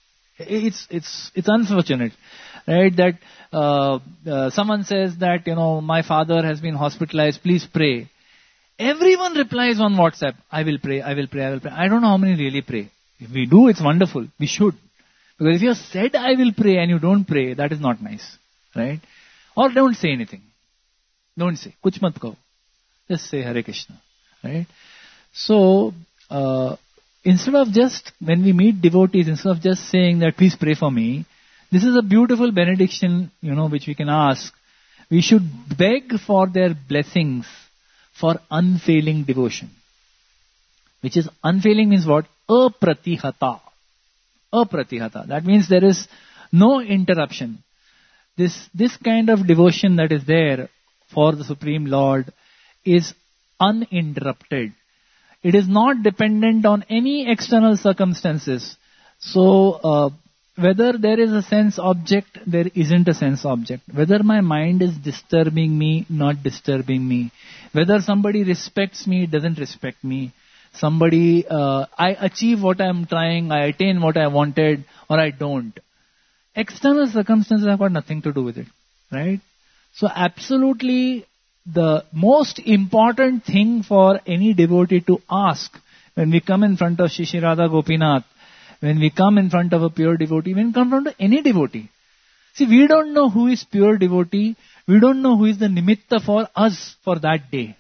It's unfortunate, right? That someone says that, my father has been hospitalized, please pray. Everyone replies on WhatsApp, I will pray. I don't know how many really pray. If we do, it's wonderful. We should. Because if you have said, I will pray, and you don't pray, that is not nice, right? Or don't say anything. Don't say. Kuch mat kaho. Just say Hare Krishna. Right? So, instead of just, when we meet devotees, instead of just saying that, please pray for me, this is a beautiful benediction, which we can ask. We should beg for their blessings for unfailing devotion. Which is, unfailing means what? Apratihata. Apratihata. That means there is no interruption. This kind of devotion that is there for the Supreme Lord is uninterrupted. It is not dependent on any external circumstances. So, whether there is a sense object, there isn't a sense object. Whether my mind is disturbing me, not disturbing me. Whether somebody respects me, doesn't respect me. Somebody, I achieve what I'm trying, I attain what I wanted, or I don't. External circumstances have got nothing to do with it, right? So absolutely, the most important thing for any devotee to ask when we come in front of Shri Shri Radha Gopinath, when we come in front of a pure devotee, when we come in front of any devotee. See, we don't know who is pure devotee. We don't know who is the nimitta for us for that day.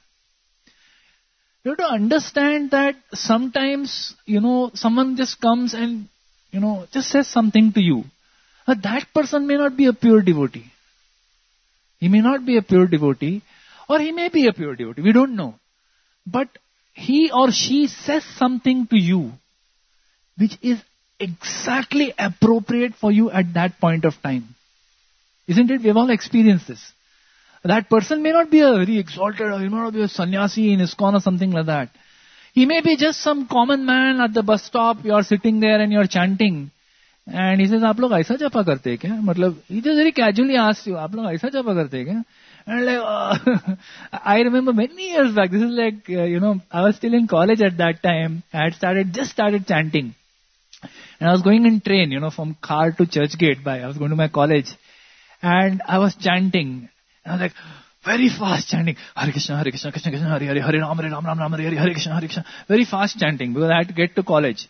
You have to understand that sometimes, someone just comes and, just says something to you. That person may not be a pure devotee. He may not be a pure devotee, or he may be a pure devotee. We don't know. But he or she says something to you which is exactly appropriate for you at that point of time. Isn't it? We have all experienced this. That person may not be a very exalted, or he may not be a sannyasi in ISKCON or something like that. He may be just some common man at the bus stop. You are sitting there and you are chanting. And he says, "आप लोग ऐसा जपा करते हैं क्या?" मतलब, he just very casually asks you, "आप लोग ऐसा जपा करते हैं क्या?" And like, I remember many years back, this is like, I was still in college at that time. I had just started chanting. And I was going in train, from car to Churchgate I was going to my college. And I was chanting. And I was like, very fast chanting. Hare Krishna, Krishna Krishna, Hare Hare, Hare Ram, Hare Krishna, Hare Krishna. Very fast chanting because I had to get to college.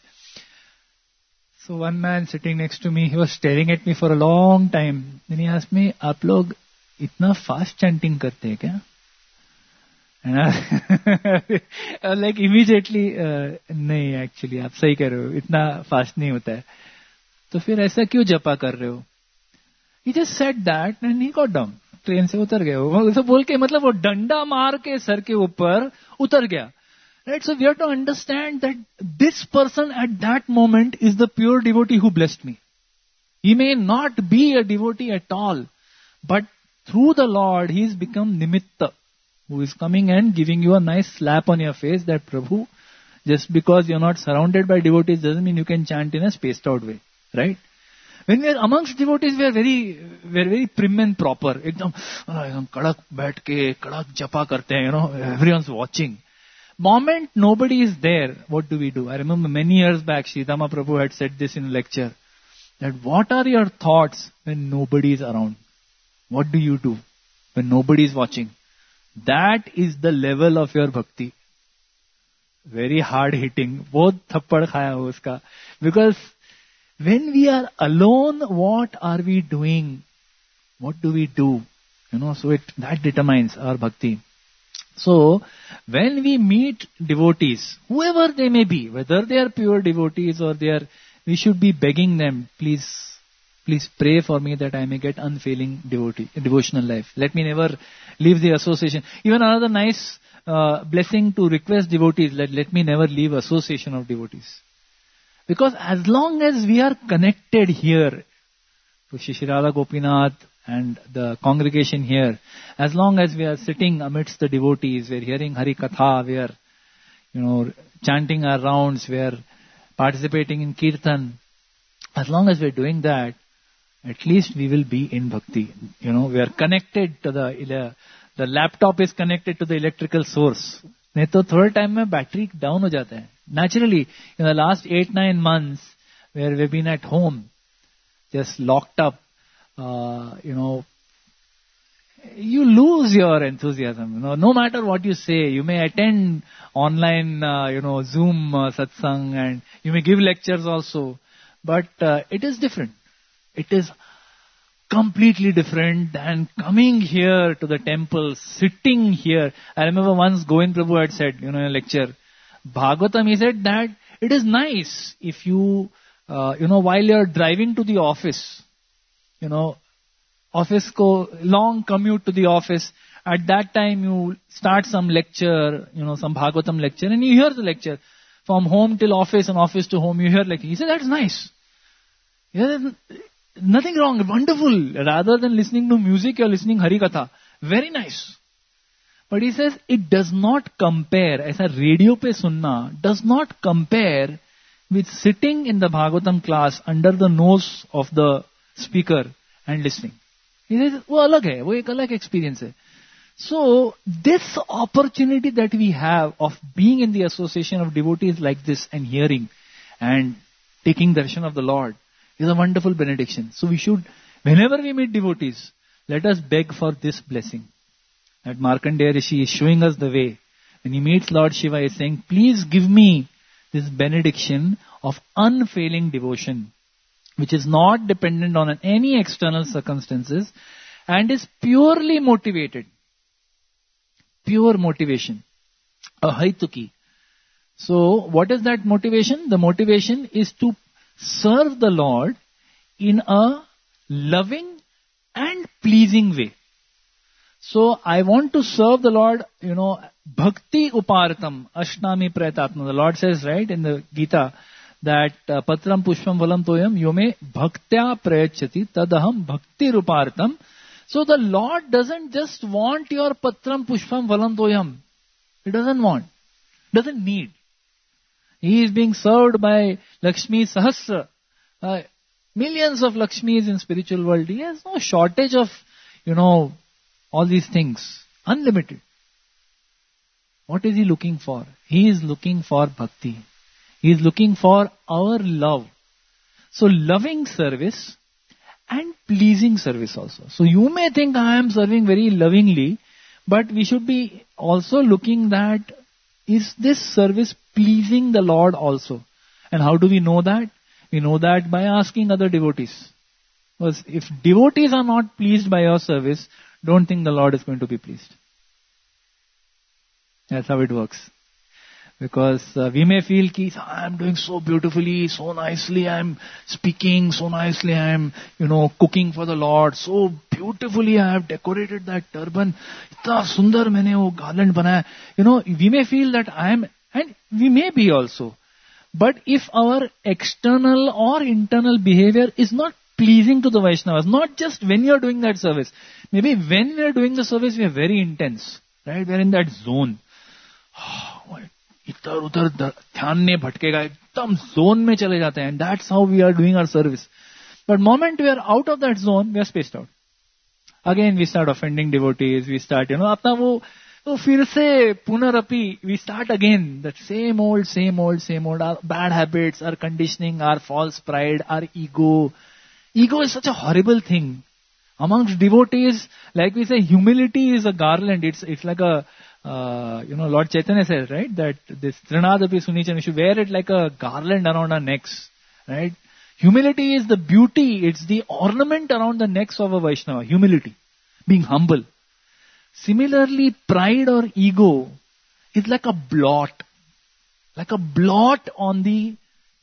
So one man sitting next to me, he was staring at me for a long time. Then he asked me, "आप लोग इतना fast chanting करते हैं क्या?" And I was like immediately, नहीं actually, आप सही कह रहे हो, इतना fast नहीं होता है. तो फिर ऐसा क्यों जपा कर रहे हो? He just said that and he got down. Train से उतर गया वो. ऐसा बोल के मतलब वो डंडा मार के सर के ऊपर उतर गया. Right? So we have to understand that this person at that moment is the pure devotee who blessed me. He may not be a devotee at all, but through the Lord, he has become nimitta, who is coming and giving you a nice slap on your face that, Prabhu, just because you're not surrounded by devotees doesn't mean you can chant in a spaced out way. Right? When we are amongst devotees, we are very prim and proper. एकदम कड़क बैठ के कड़क जपा करते हैं, everyone's watching. Moment nobody is there, what do we do? I remember many years back, Sridhama Prabhu had said this in a lecture, that what are your thoughts when nobody is around? What do you do when nobody is watching? That is the level of your bhakti. Very hard hitting. बहुत थप्पड़ खाया हो उसका. Because when we are alone, what are we doing? What do we do? So that determines our bhakti. So, when we meet devotees, whoever they may be, whether they are pure devotees or we should be begging them, please pray for me that I may get unfailing devotional life. Let me never leave the association. Even another nice blessing to request devotees, let me never leave association of devotees. Because as long as we are connected here to Shri Shri Radha Gopinath and the congregation here, as long as we are sitting amidst the devotees, we are hearing Hari Katha, we are, chanting our rounds, we are participating in Kirtan, as long as we are doing that, at least we will be in bhakti. We are connected to the laptop is connected to the electrical source. नहीं तो थोड़े time में battery down हो जाता है. Naturally, in the last 8-9 months, where we've been at home, just locked up, you lose your enthusiasm. No matter what you say, you may attend online, Zoom satsang, and you may give lectures also, but it is different. It is completely different than coming here to the temple, sitting here. I remember once Govind Prabhu had said, in a lecture, Bhagavatam, he said that it is nice if you, while you're driving to the office, office long commute to the office, at that time you start some lecture, some Bhagavatam lecture, and you hear the lecture. From home till office and office to home, you hear lecture. He said, that's nice. Nothing wrong, wonderful. Rather than listening to music, you're listening Hari Katha. Very nice. But he says, it does not compare, ऐसा radio पे सुनना, does not compare with sitting in the Bhagavatam class under the nose of the speaker and listening. He says, वो अलग है, वो एक अलग experience है. So, this opportunity that we have of being in the association of devotees like this and hearing and taking darshan of the Lord is a wonderful benediction. So we should, whenever we meet devotees, let us beg for this blessing. That Markandeya Rishi is showing us the way. When he meets Lord Shiva, he is saying, please give me this benediction of unfailing devotion, which is not dependent on any external circumstances and is purely motivated. Pure motivation. Ahaituki. So, what is that motivation? The motivation is to serve the Lord in a loving and pleasing way. So, I want to serve the Lord, bhakti uparatam, ashnami prayatatma. The Lord says, right, in the Gita, that patram pushpam valam toyam yome bhaktya prayachati tadaham bhakti ruparatam. So the Lord doesn't just want your patram pushpam valam toyam. He doesn't want. Doesn't need. He is being served by Lakshmi Sahasra. Millions of Lakshmis in spiritual world. He has no shortage of, all these things. Unlimited. What is he looking for? He is looking for bhakti. He is looking for our love. So loving service and pleasing service also. So you may think I am serving very lovingly, but we should be also looking that, is this service pleasing the Lord also? And how do we know that? We know that by asking other devotees. Because if devotees are not pleased by your service, don't think the Lord is going to be pleased. That's how it works. Because we may feel that I am doing so beautifully, so nicely, I am speaking so nicely, I am, cooking for the Lord, so beautifully I have decorated that turban, itna sundar maine wo garland banaya. We may feel that I am, and we may be also. But if our external or internal behavior is not pleasing to the Vaishnavas, not just when you are doing that service, maybe when we are doing the service, we are very intense, right? We are in that zone. इधर उधर ध्यान नहीं भटकेगा, एकदम zone में चले जाते हैं. And that's how we are doing our service. But moment we are out of that zone, we are spaced out. Again we start offending devotees, we start, अपना वो फिर से पुनरअपि, we start again, that same old, our bad habits, our conditioning, our false pride, our ego. Ego is such a horrible thing. Amongst devotees, like we say, humility is a garland. It's like a, Lord Chaitanya says, right, that this Trinadapi Sunichan, we should wear it like a garland around our necks, right? Humility is the beauty, it's the ornament around the necks of a Vaishnava, humility, being humble. Similarly, pride or ego is like a blot on the,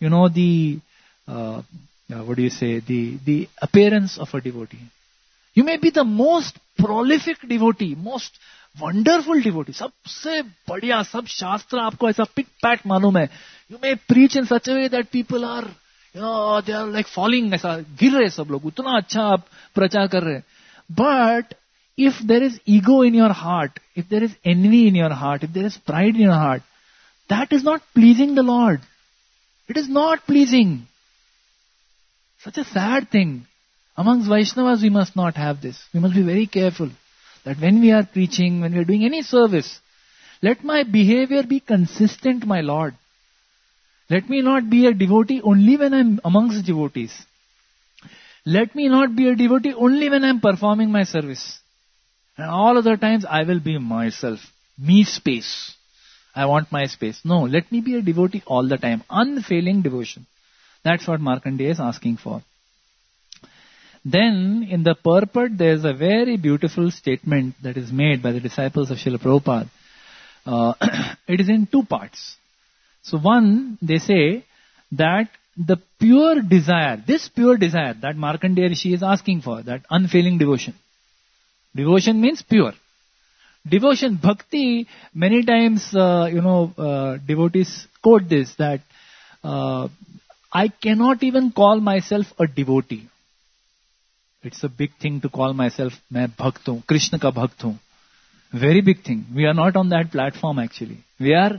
the appearance of a devotee. You may be the most prolific devotee, most wonderful devotee, सबसे बढ़िया, सब शास्त्र आपको ऐसा पिट PAT मालूम है. You may preach in such a way that people are, they are like falling, ऐसा गिर रहे सब लोग, उतना अच्छा आप प्रचार कर रहे हैं. But if there is ego in your heart, if there is envy in your heart, if there is pride in your heart, that is not pleasing the Lord. It is not pleasing. Such a sad thing. Amongst Vaishnavas, we must not have this. We must be very careful that when we are preaching, when we are doing any service, let my behavior be consistent, my Lord. Let me not be a devotee only when I am amongst devotees. Let me not be a devotee only when I am performing my service. And all other times I will be myself. Me space. I want my space. No, let me be a devotee all the time. Unfailing devotion. That's what Markandeya is asking for. Then, in the purport, there is a very beautiful statement that is made by the disciples of Srila Prabhupada. It is in two parts. So one, they say that the pure desire, this pure desire that Markandeya Rishi is asking for, that unfailing devotion. Devotion means pure. Devotion, bhakti, many times, devotees quote this, that I cannot even call myself a devotee. It's a big thing to call myself, main bhakt hoon, Krishna ka bhakt hoon. Very big thing. We are not on that platform actually. We are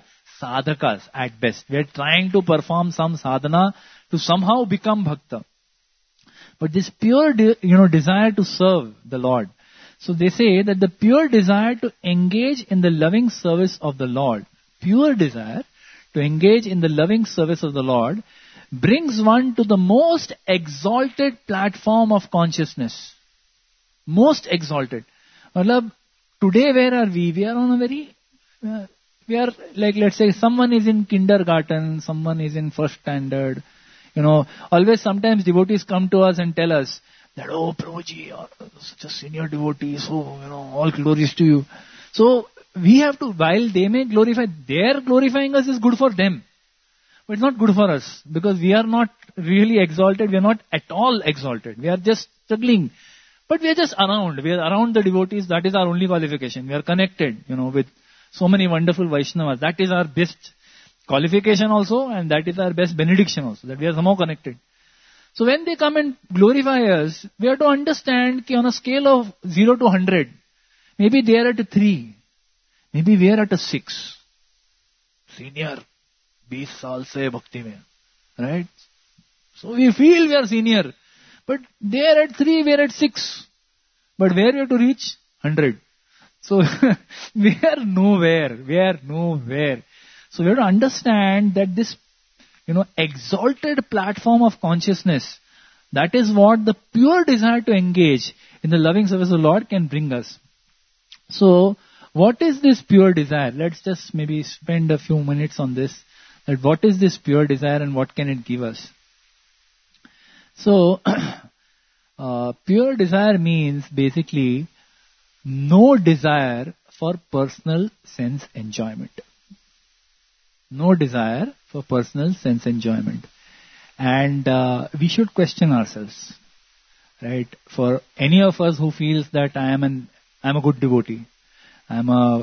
sadhakas at best. We are trying to perform some sadhana to somehow become bhakta. But this pure, desire to serve the Lord. So they say that the pure desire to engage in the loving service of the Lord, pure desire to engage in the loving service of the Lord, brings one to the most exalted platform of consciousness. Most exalted. Matlab, today where are we? We are on a very, we are like, let's say someone is in kindergarten, someone is in first standard. Always sometimes devotees come to us and tell us that, oh Prabhuji, you are such a senior devotee, so, all glories to you. So, we have to, while they may glorify, their glorifying us is good for them. But it's not good for us, because we are not really exalted, we are not at all exalted. We are just struggling. But we are just around. We are around the devotees, that is our only qualification. We are connected, with so many wonderful Vaishnavas. That is our best qualification also, and that is our best benediction also, that we are somehow connected. So when they come and glorify us, we have to understand that on a scale of 0 to 100, maybe they are at a 3, maybe we are at a 6. Senior, 20 saal se bhakti mein, right? So we feel we are senior, but they are at 3, we are at 6. But where we have to reach? 100. So we are nowhere. So we have to understand that this, exalted platform of consciousness, that is what the pure desire to engage in the loving service of the Lord can bring us. So, what is this pure desire? Let's just maybe spend a few minutes on this. That what is this pure desire and what can it give us? So, pure desire means basically no desire for personal sense enjoyment. No desire for personal sense enjoyment. And we should question ourselves, right? For any of us who feels that I'm a good devotee, I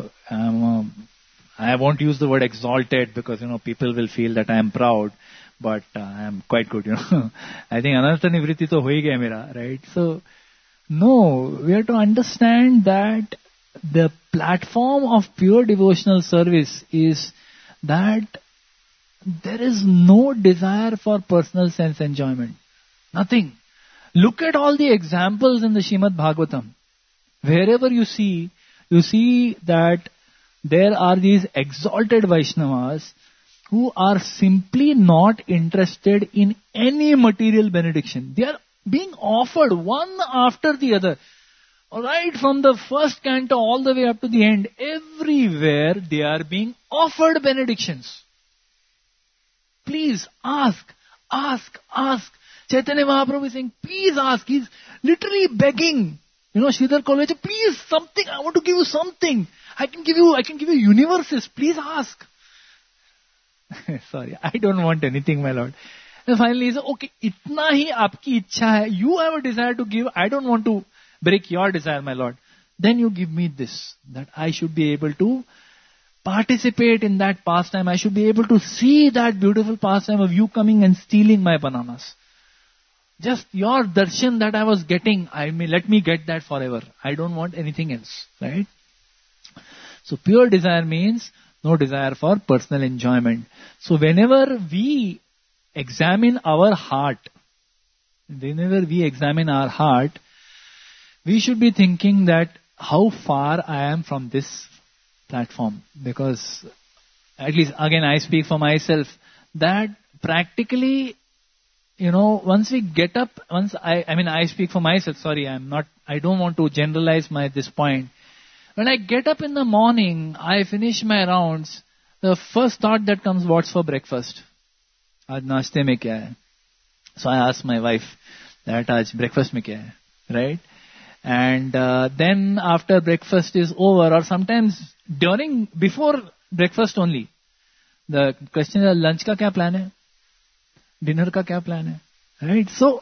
won't use the word exalted because, people will feel that I am proud, but I am quite good, I think anartha nivritti to ho hi gaya mera, right? So, no, we have to understand that the platform of pure devotional service is that there is no desire for personal sense enjoyment. Nothing. Look at all the examples in the Srimad Bhagavatam. Wherever you see that there are these exalted Vaishnavas who are simply not interested in any material benediction. They are being offered one after the other. Right from the first canto all the way up to the end, everywhere they are being offered benedictions. Please ask. Chaitanya Mahaprabhu is saying, please ask. He's literally begging. Sridhar Kolvecha, please something. I want to give you something. I can give you universes. Please ask. Sorry, I don't want anything, my Lord. And finally he said, okay, itna hi aapki ichha hai. You have a desire to give. I don't want to break your desire, my Lord. Then you give me this, that I should be able to participate in that pastime. I should be able to see that beautiful pastime of you coming and stealing my bananas. Just your darshan that I was getting, let me get that forever. I don't want anything else, right? So pure desire means no desire for personal enjoyment. So whenever we examine our heart, we should be thinking that how far I am from this platform. Because, at least again I speak for myself, that practically, once we get up, I speak for myself, sorry, I don't want to generalize this point. When I get up in the morning, I finish my rounds, the first thought that comes, what's for breakfast? Aaj nashte mein kya hai? So I ask my wife, that aaj breakfast mein kya hai? Right? And then after breakfast is over, or sometimes before breakfast only, the question is, lunch ka kya plan hai? Dinner ka kya plan hai? Right? So,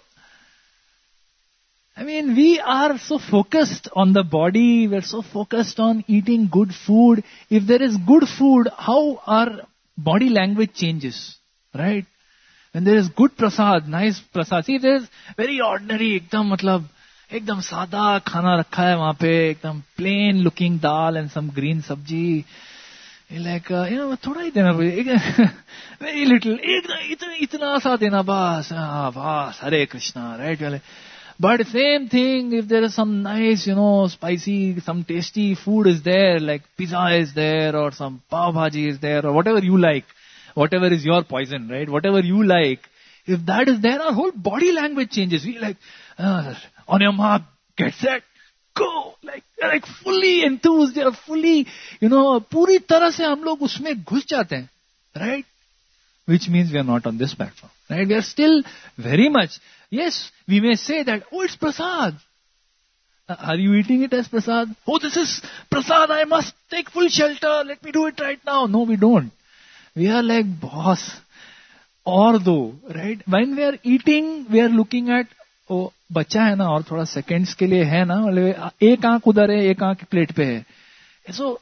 we are so focused on the body, we are so focused on eating good food. If there is good food, how our body language changes, right? When there is good prasad, nice prasad. See, there is very ordinary, ekdam sada khana rakha hai wahan pe, ekdam plain looking dal and some green sabji. Like, थोड़ा ही देना, very little, इतना सा देना, बस, Hare Krishna, right? But same thing, if there is some nice, spicy, some tasty food is there, like pizza is there, or some pav bhaji is there, or whatever you like, whatever is your poison, right? Whatever you like, if that is there, our whole body language changes. We like, on your mark, get set, go, like fully enthused, fully, पूरी तरह से हम लोग उसमें घुस जाते हैं, right? Which means we are not on this platform, right? We are still very much, yes, we may say that, oh, it's prasad. Are you eating it as prasad? Oh, this is prasad, I must take full shelter, let me do it right now. No, we don't. We are like, boss, or though, right? When we are eating, we are looking at, oh, बच्चा है ना, और थोड़ा seconds के लिए है ना, एक आंख उधर है, एक आंख प्लेट पे है. So,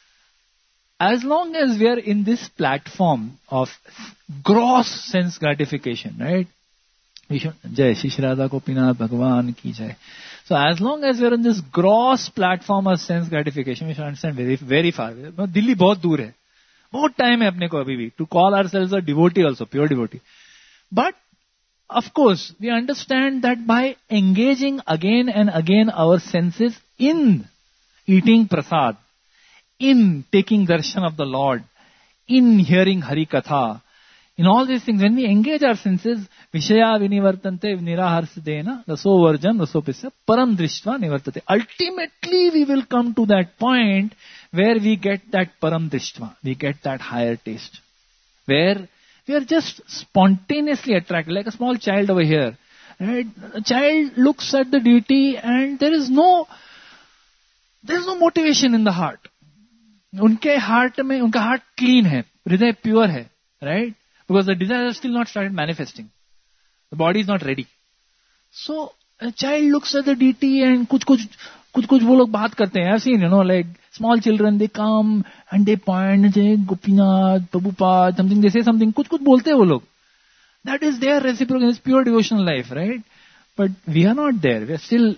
as long as we are in this platform of gross sense gratification, right? We should, Jai Shri Radha Gopinath Bhagwan ki Jai. So as long as we are in this gross platform of sense gratification, we should understand very, very far. Delhi बहुत दूर है. बहुत time है अपने को अभी भी. To call ourselves a devotee also, pure devotee. But, of course, we understand that by engaging again and again our senses in eating prasad, in taking darshan of the Lord, in hearing Hari Katha, in all these things, when we engage our senses, Vishaya vinivartante niraharsadena, raso varjan, raso pisya, param drishtva nivartate. Ultimately, we will come to that point where we get that param drishtva, we get that higher taste, where we are just spontaneously attracted, like a small child over here. Right? A child looks at the deity and there is no motivation in the heart. उनके heart में, उनका heart clean है, हृदय pure है, right? Because the desire has still not started manifesting. The body is not ready. So a child looks at the deity and कुछ वो लोग बात करते हैं. I've seen, like small children, they come and they point and say, Gopinath, Prabhupada, something, they say something, कुछ बोलते हैं वो लोग. That is their reciprocal, it's pure devotional life, right? But we are not there. We are still,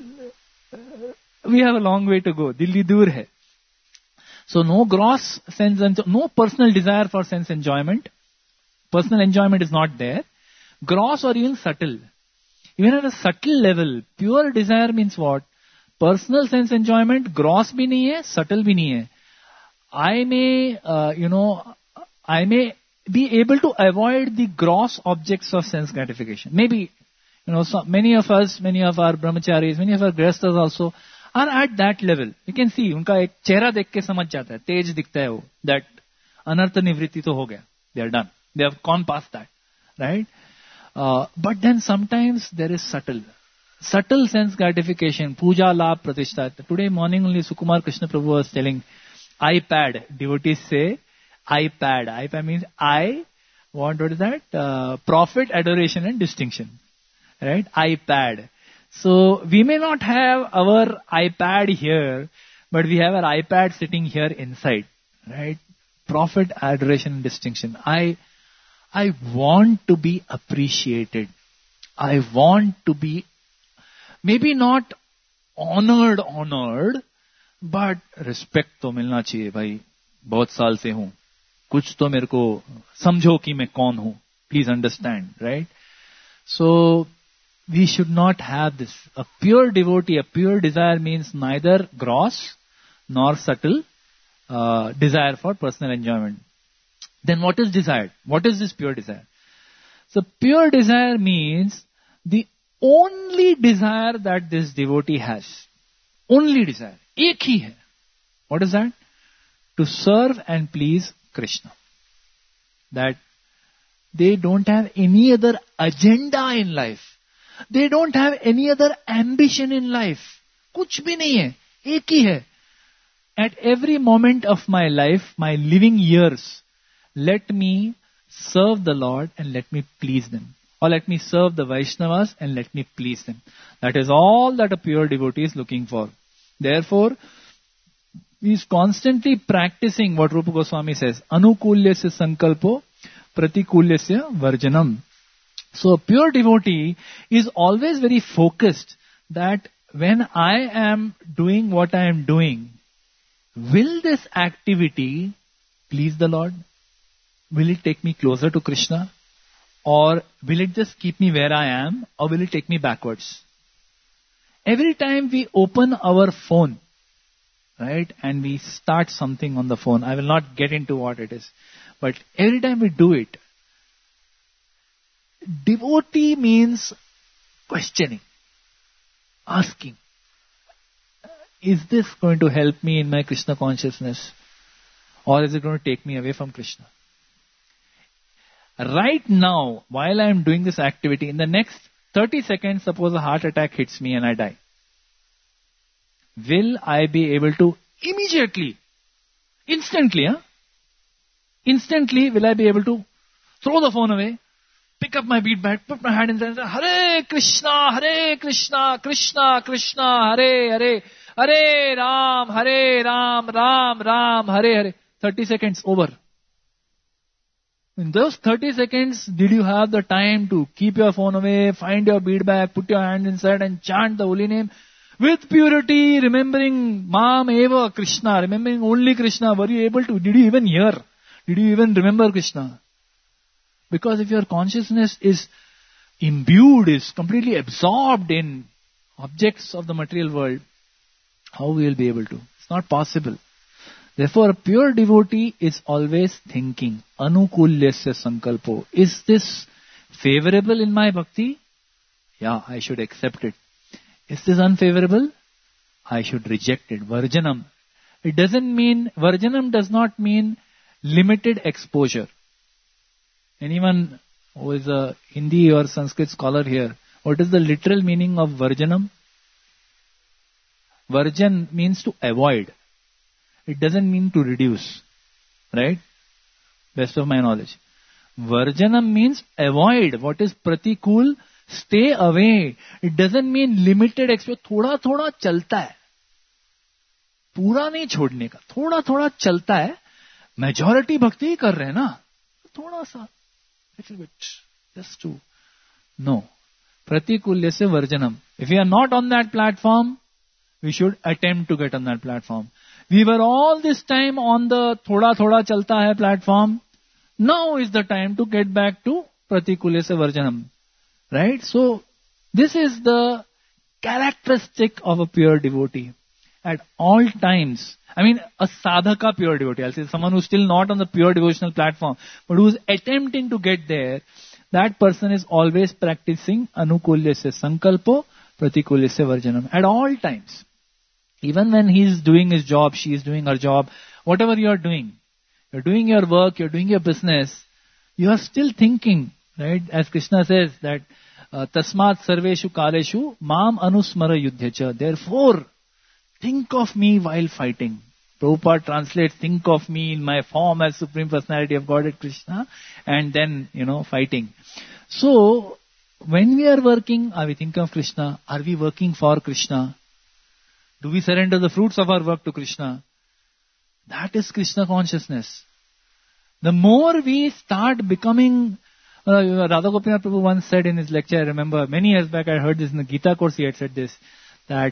we have a long way to go. Dilli dur hai. So no gross sense, no personal desire for sense enjoyment. Personal enjoyment is not there. Gross or even subtle. Even at a subtle level, pure desire means what? Personal sense enjoyment, gross bhi nahi hai, subtle bhi nahi hai. I may be able to avoid the gross objects of sense gratification. Maybe, so many of us, many of our brahmacharis, many of our grihasthas also are at that level. You can see, उनका एक चेहरा देख के समझ जाता है, तेज दिखता है वो, that anartha nivritti तो हो गया. They are done. They have gone past that, right? But then sometimes there is subtle sense gratification, puja, labh, pratishtha. Today morning only Sukumar Krishna Prabhu was telling, iPad, devotees say, iPad. iPad means what is that? Profit, adoration and distinction, right? iPad. So we may not have our iPad here, but we have our iPad sitting here inside, right? Profit, adoration and distinction. I want to be appreciated. I want to be maybe not honored, but respect तो मिलना चाहिए भाई. बहुत साल से हूँ. कुछ तो मेरे को समझो कि मैं कौन हूँ. Please understand, right? So we should not have this. A pure devotee, a pure desire means neither gross nor subtle desire for personal enjoyment. Then what is desired? What is this pure desire? So pure desire means the only desire that this devotee has. Only desire. एक ही है. What is that? To serve and please Krishna. That they don't have any other agenda in life. They don't have any other ambition in life. कुछ भी नहीं है. एक ही है. At every moment of my life, my living years, let me serve the Lord and let me please them. Or let me serve the Vaishnavas and let me please them. That is all that a pure devotee is looking for. Therefore, he is constantly practicing what Rupa Goswami says, Anukulyasya sankalpo pratikulyasya varjanam. So a pure devotee is always very focused that when I am doing what I am doing, will this activity please the Lord? Will it take me closer to Krishna? Or will it just keep me where I am? Or will it take me backwards? Every time we open our phone, right, and we start something on the phone, I will not get into what it is, but every time we do it, devotee means questioning, asking, is this going to help me in my Krishna consciousness? Or is it going to take me away from Krishna? Right now, while I am doing this activity, in the next 30 seconds, suppose a heart attack hits me and I die. Will I be able to immediately, instantly, will I be able to throw the phone away, pick up my bead bag, put my hand in there and say, Hare Krishna, Krishna Krishna, Hare Hare, Hare Ram, Ram Ram, Hare Hare. 30 seconds over. In those 30 seconds, did you have the time to keep your phone away, find your bead bag, put your hand inside and chant the holy name with purity, remembering Mam Eva Krishna, remembering only Krishna? Were you able to? Did you even hear? Did you even remember Krishna? Because if your consciousness is imbued, is completely absorbed in objects of the material world, how will you be able to? It's not possible. Therefore, a pure devotee is always thinking, anukulyasya sankalpo. Is this favorable in my bhakti? Yeah, I should accept it. Is this unfavorable? I should reject it. Varjanam. Varjanam does not mean limited exposure. Anyone who is a Hindi or Sanskrit scholar here, what is the literal meaning of Varjanam? Varjan means to avoid. It doesn't mean to reduce. Right? Best of my knowledge. Varjanam means avoid. What is pratikul? Stay away. It doesn't mean limited exposure. थोड़ा थोड़ा चलता है. पूरा नहीं छोड़ने का. थोड़ा थोड़ा चलता है. Majority भक्ति ही कर रहे हैं ना. थोड़ा सा. Little bit. Just to. No. Pratikulya se varjanam. If we are not on that platform, we should attempt to get on that platform. We were all this time on the thoda thoda chalta hai platform. Now is the time to get back to Pratikulya se varjanam. Right? So, this is the characteristic of a pure devotee. At all times, I mean, a sadhaka pure devotee, I'll say someone who's still not on the pure devotional platform, but who's attempting to get there, that person is always practicing anukulya se sankalpo, pratikulya se varjanam. At all times. Even when he's doing his job, she is doing her job, whatever you're doing your work, you're doing your business, you are still thinking, right? As Krishna says that, tasmat sarveshu kaleshu mam anusmara yudhyacha. Therefore, think of me while fighting. Prabhupada translates, think of me in my form as Supreme Personality of Godhead Krishna, and then, fighting. So, when we are working, are we thinking of Krishna? Are we working for Krishna? Do we surrender the fruits of our work to Krishna? That is Krishna consciousness. The more we start becoming, Radha Gopinath Prabhu once said in his lecture, I remember many years back I heard this in the Gita course, he had said this, that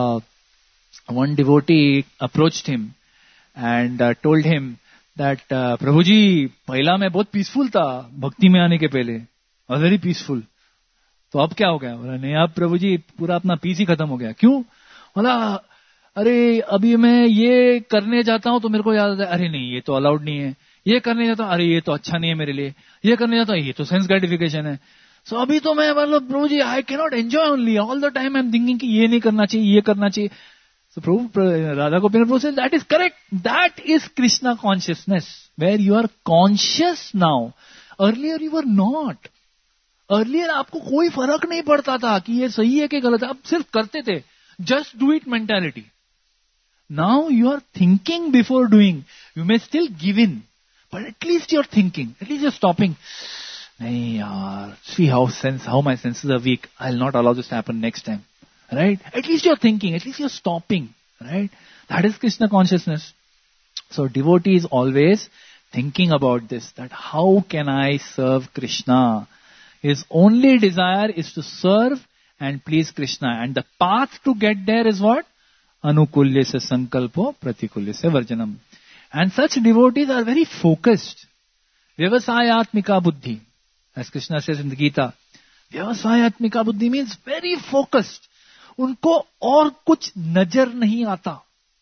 one devotee approached him and told him that, Prabhuji, पहला मैं बहुत peaceful था, भक्ति में आने के पहले, और very peaceful. तो अब क्या हो गया? बोला नहीं, अब प्रभुजी पूरा अपना पीस ही खत्म हो गया. क्यों? बोला, अरे अभी मैं ये करने जाता हूं तो मेरे को याद आता है, अरे नहीं ये तो अलाउड नहीं है, ये करने जाता हूं, अरे ये तो अच्छा नहीं है मेरे लिए, ये करने जाता हूं, ये तो सेंस ग्रेटिफिकेशन है. सो अभी तो मैं मतलब Prabhu ji, I can not enjoy only, all the time I am thinking कि ये नहीं करना चाहिए, ये करना चाहिए. So Radha Gopinath Prabhu says that is correct. That is Krishna consciousness, where you are conscious now. Earlier you were not. Earlier आपको कोई फर्क नहीं पड़ता था कि ये सही है कि गलत है, आप सिर्फ करते थे. Just do it mentality. Now you are thinking before doing. You may still give in, but at least you're thinking. At least you're stopping. Nahi yaar, see how my senses are weak. I'll not allow this to happen next time. Right? At least you're thinking. At least you're stopping. Right? That is Krishna consciousness. So devotee is always thinking about this. That how can I serve Krishna? His only desire is to serve and please Krishna. And the path to get there is what? Anukulya se sankalpo, pratikulya se varjanam. And such devotees are very focused. Vyavasayatmika buddhi. As Krishna says in the Gita, Vyavasayatmika buddhi means very focused. उनको और कुछ नजर नहीं आता.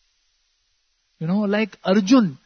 Like Arjuna,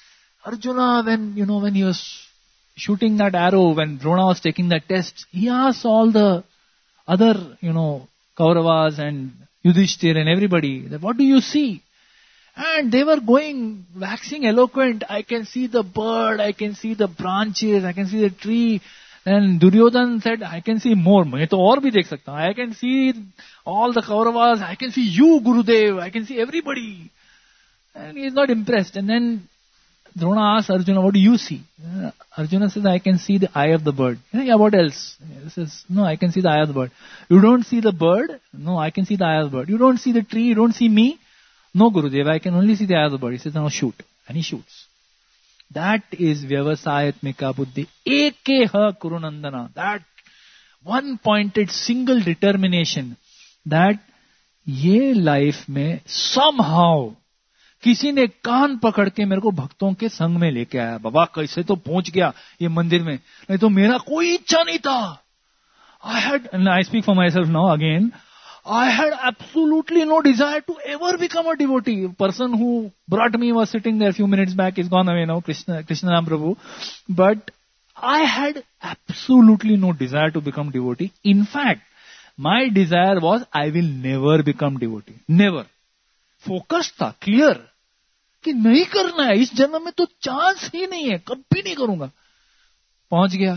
when he was shooting that arrow, when Drona was taking that test, he asked all the other, Kauravas and Yudhishthir and everybody, that what do you see? And they were waxing eloquent. I can see the bird, I can see the branches, I can see the tree. And Duryodhan said, I can see more. मैं तो और भी देख सकता हूँ. I can see all the Kauravas. I can see you, Gurudev. I can see everybody. And he is not impressed. And then Drona asks Arjuna, what do you see? Arjuna says, I can see the eye of the bird. Yeah, what else? He says, no, I can see the eye of the bird. You don't see the bird? No, I can see the eye of the bird. You don't see the tree? You don't see me? No, Gurudev, I can only see the eye of the bird. He says, now shoot. And he shoots. That is Vyavasayatmika buddhi. Ekeha Kurunandana. That one-pointed single determination that ये life में somehow किसी ने कान पकड़ के मेरे को भक्तों के संग में लेके आया. बाबा कैसे तो पहुंच गया ये मंदिर में, नहीं तो मेरा कोई इच्छा नहीं था. And I speak for myself now again. I had absolutely no desire to ever become a devotee. A person who brought me was sitting there a few minutes back. He's gone away now, Krishna Ram Prabhu. But I had absolutely no desire to become devotee. In fact, my desire was I will never become devotee. Never. Focus था, clear. कि नहीं करना है, इस जन्म में तो chance ही नहीं है, कभी नहीं करूंगा. पहुंच गया.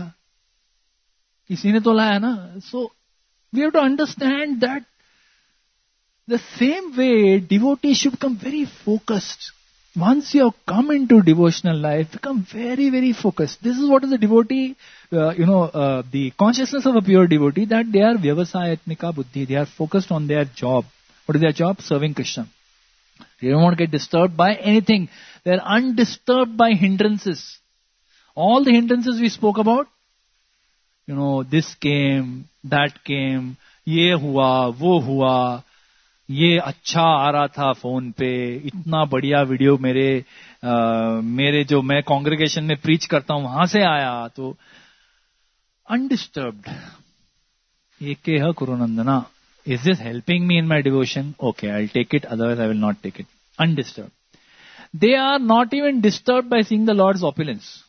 किसी ने तो लाया ना. So, we have to understand that the same way devotees should become very focused. Once you have come into devotional life, become very, very focused. This is what is the devotee, the consciousness of a pure devotee, that they are vyavasayatmika buddhi. They are focused on their job. What is their job? Serving Krishna. They don't want to get disturbed by anything. They are undisturbed by hindrances. All the hindrances we spoke about, this came, that came, ये हुआ, वो हुआ, ये अच्छा आ रहा था phone पे, इतना बढ़िया वीडियो मेरे जो मैं कांग्रेगेशन में प्रीच करता हूं वहां से आया, तो undisturbed. Ekeha Kurunandana. Is this helping me in my devotion? Okay, I'll take it, otherwise I will not take it. Undisturbed. They are not even disturbed by seeing the Lord's opulence.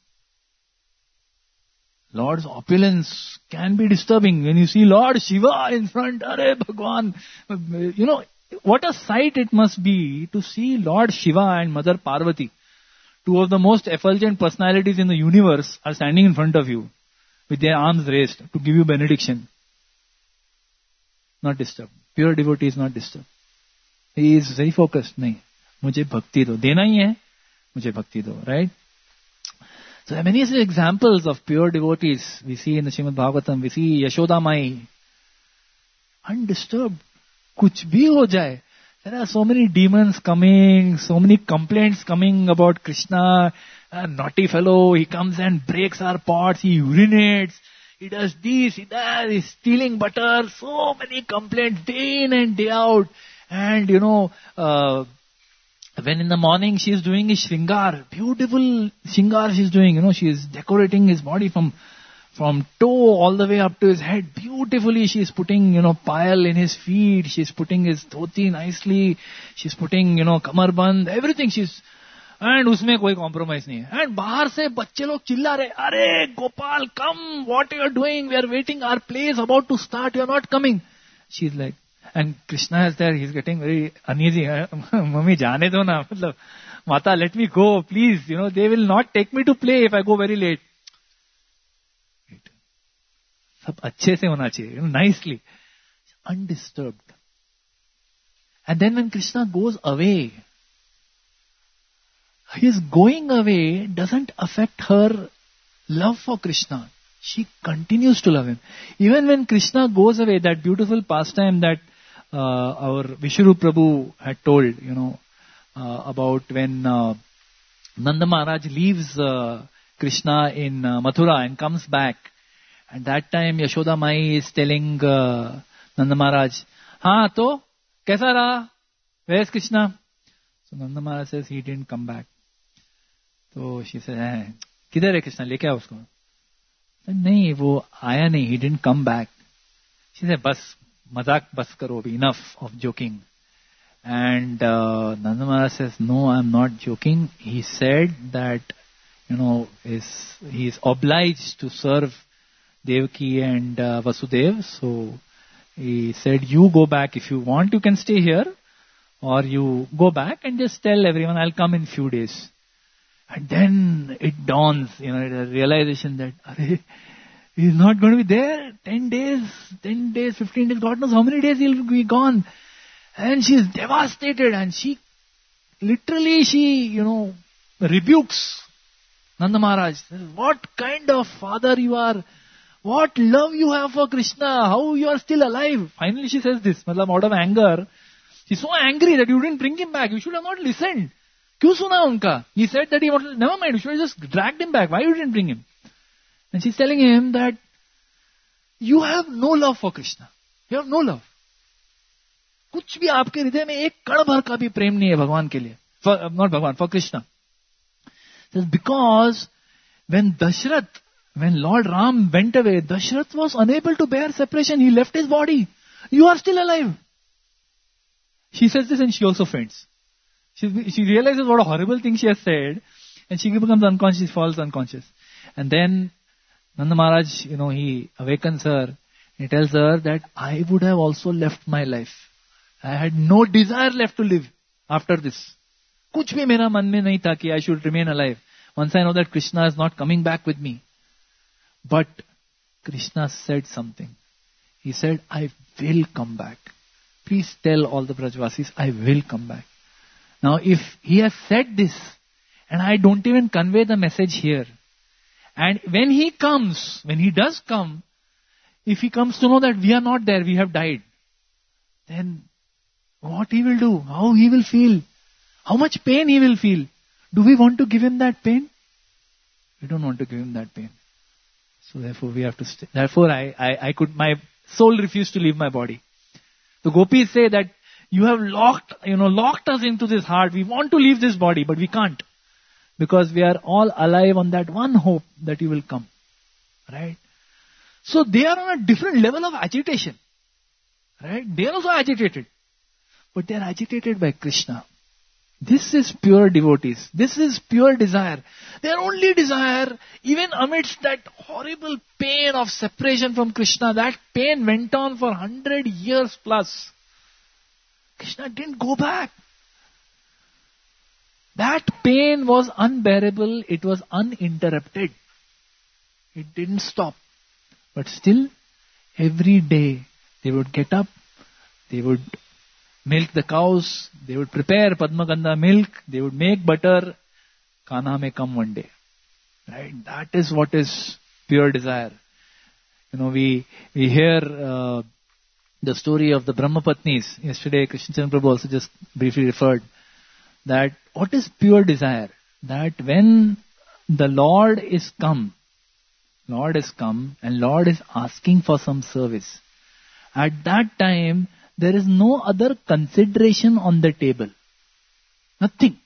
Lord's opulence can be disturbing. When you see Lord Shiva in front, Arey Bhagwan, what a sight it must be to see Lord Shiva and Mother Parvati. Two of the most effulgent personalities in the universe are standing in front of you with their arms raised to give you benediction. Not disturbed. Pure devotee is not disturbed. He is very focused. नहीं, मुझे भक्ति दो. देना ही है, मुझे भक्ति दो. Right? So there are many examples of pure devotees. We see in the Srimad Bhagavatam, we see Yashoda Mai. Undisturbed. Kuch bhi ho jaye. There are so many demons coming, so many complaints coming about Krishna. A naughty fellow, he comes and breaks our pots, he urinates, he does this, he does, he's stealing butter. So many complaints day in and day out. And when in the morning she is doing his shringar, beautiful shringar she is doing, she is decorating his body from toe all the way up to his head. Beautifully she is putting, payal in his feet, she is putting his dhoti nicely, she is putting, kamarband, everything and उसमें कोई compromise नहीं है. And बाहर से बच्चे लोग चिल्ला रहे, अरे Gopal, come, what you are doing? We are waiting, our play is about to start, you are not coming. She is like, and Krishna is there, he is getting very uneasy. Mummy, जाने दो ना, मतलब, Mata, let me go, please. They will not take me to play if I go very late. सब अच्छे से होना चाहिए, nicely, undisturbed. And then when Krishna goes away, his going away doesn't affect her love for Krishna. She continues to love him. Even when Krishna goes away, that beautiful pastime that our Vishnu Prabhu had told, about when Nanda Maharaj leaves Krishna in Mathura and comes back. And that time Yashoda Mai is telling Nanda Maharaj, हाँ तो कैसा रहा? Where is Krishna? So Nanda Maharaj says he didn't come back. तो she said, किधर है कृष्णा, लेके आओ उसको. नहीं, वो आया नहीं, he didn't come back. She said, बस मजाक बस करो, enough of joking. And Nanda Maharaj says, no, I'm not joking. He said that, he is obliged to serve Devaki and Vasudev. So he said, you go back. If you want, you can stay here. Or you go back and just tell everyone, I'll come in few days. And then it dawns, a realization that, he's not going to be there. 10 days, 15 days, God knows how many days he'll be gone. And she is devastated, and she rebukes Nanda Maharaj. What kind of father you are? What love you have for Krishna? How you are still alive? Finally she says this, out of anger. She's so angry that you didn't bring him back. You should have not listened. Kyun suna unka? He said that he wanted, never mind, you should have just dragged him back. Why you didn't bring him? And she's telling him that you have no love for Krishna. You have no love. कुछ भी आपके हृदय में एक कण भर का भी प्रेम नहीं है भगवान के लिए, not भगवान, for Krishna. Because when Lord Ram went away, Dashrath was unable to bear separation. He left his body. You are still alive. She says this and she also faints. She realizes what a horrible thing she has said, and she becomes unconscious, falls unconscious. And then Nanda Maharaj, he awakens her. He tells her that I would have also left my life. I had no desire left to live after this. कुछ भी मेरा मन में नहीं था कि I should remain alive. Once I know that Krishna is not coming back with me. But Krishna said something. He said, I will come back. Please tell all the Brajvasis, I will come back. Now if he has said this, and I don't even convey the message here, and when he does come, if he comes to know that we are not there, we have died, then what he will do, how he will feel, how much pain he will feel. Do we want to give him that pain? We don't want to give him that pain. So therefore we have to stay. Therefore my soul refused to leave my body. The gopis say that you have locked us into this heart. We want to leave this body, but we can't. Because we are all alive on that one hope that you will come. Right? So they are on a different level of agitation. Right? They are also agitated. But they are agitated by Krishna. This is pure devotees. This is pure desire. Their only desire, even amidst that horrible pain of separation from Krishna, that pain went on for 100 years plus. Krishna didn't go back. That pain was unbearable. It was uninterrupted. It didn't stop. But still, every day, they would get up, they would milk the cows, they would prepare Padmagandha milk, they would make butter. Kanha may come one day. Right? That is what is pure desire. We hear the story of the Brahmapatnis. Yesterday, Krishna Chandra Prabhu also just briefly referred that what is pure desire? That when the Lord is come and Lord is asking for some service, at that time, there is no other consideration on the table. Nothing.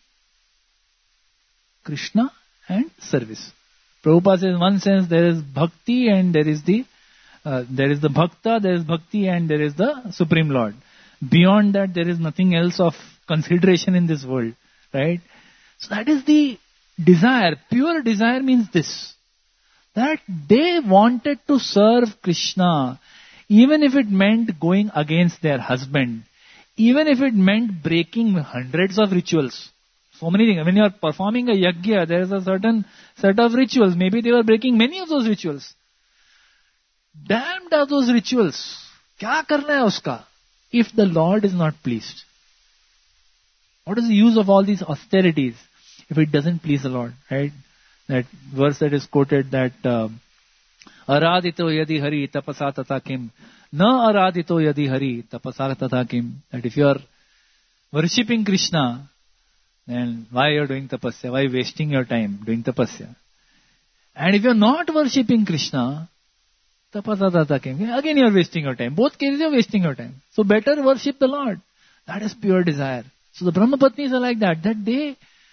Krishna and service. Prabhupada says in one sense there is bhakti and there is the bhakta, there is bhakti and there is the Supreme Lord. Beyond that there is nothing else of consideration in this world. Right? So that is the desire. Pure desire means this. That they wanted to serve Krishna. Even if it meant going against their husband, even if it meant breaking hundreds of rituals, so many things. When you are performing a yajna, there is a certain set of rituals. Maybe they were breaking many of those rituals. Damned are those rituals. Kya karna hai uska? If the Lord is not pleased. What is the use of all these austerities if it doesn't please the Lord? Right? That verse that is quoted that Aradhito yadi hari tapasa tata kim. Na aradhito yadi hari tapasa tata kim. That if you are worshipping Krishna, then why you are doing tapasya? Why wasting your time doing tapasya? And if you are not worshipping Krishna, tapasa tata kim. Again you are wasting your time. Both cases you are wasting your time. So better worship the Lord. That is pure desire. So the Brahmapatnis are like that. That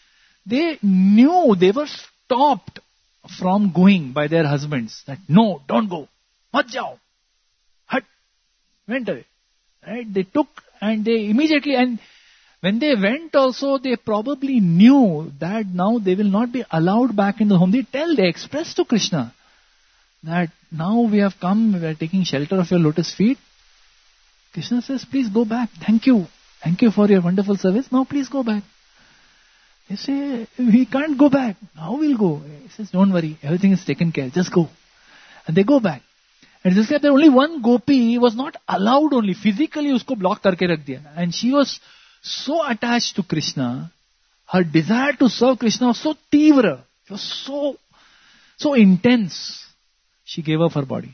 they knew, they were stopped from going by their husbands. That, no, don't go. Mat jao. Hut. Went away. Right? They took and they immediately, and when they went also, they probably knew that now they will not be allowed back in the home. They express to Krishna that now we have come, we are taking shelter of your lotus feet. Krishna says, please go back. Thank you. Thank you for your wonderful service. Now please go back. They say, we can't go back. Now we'll go. He says, don't worry. Everything is taken care. Just go. And they go back. And just that only one gopi was not allowed only. Physically usko block karke rakh diya. And she was so attached to Krishna. Her desire to serve Krishna was so tivra. It was so intense. She gave up her body.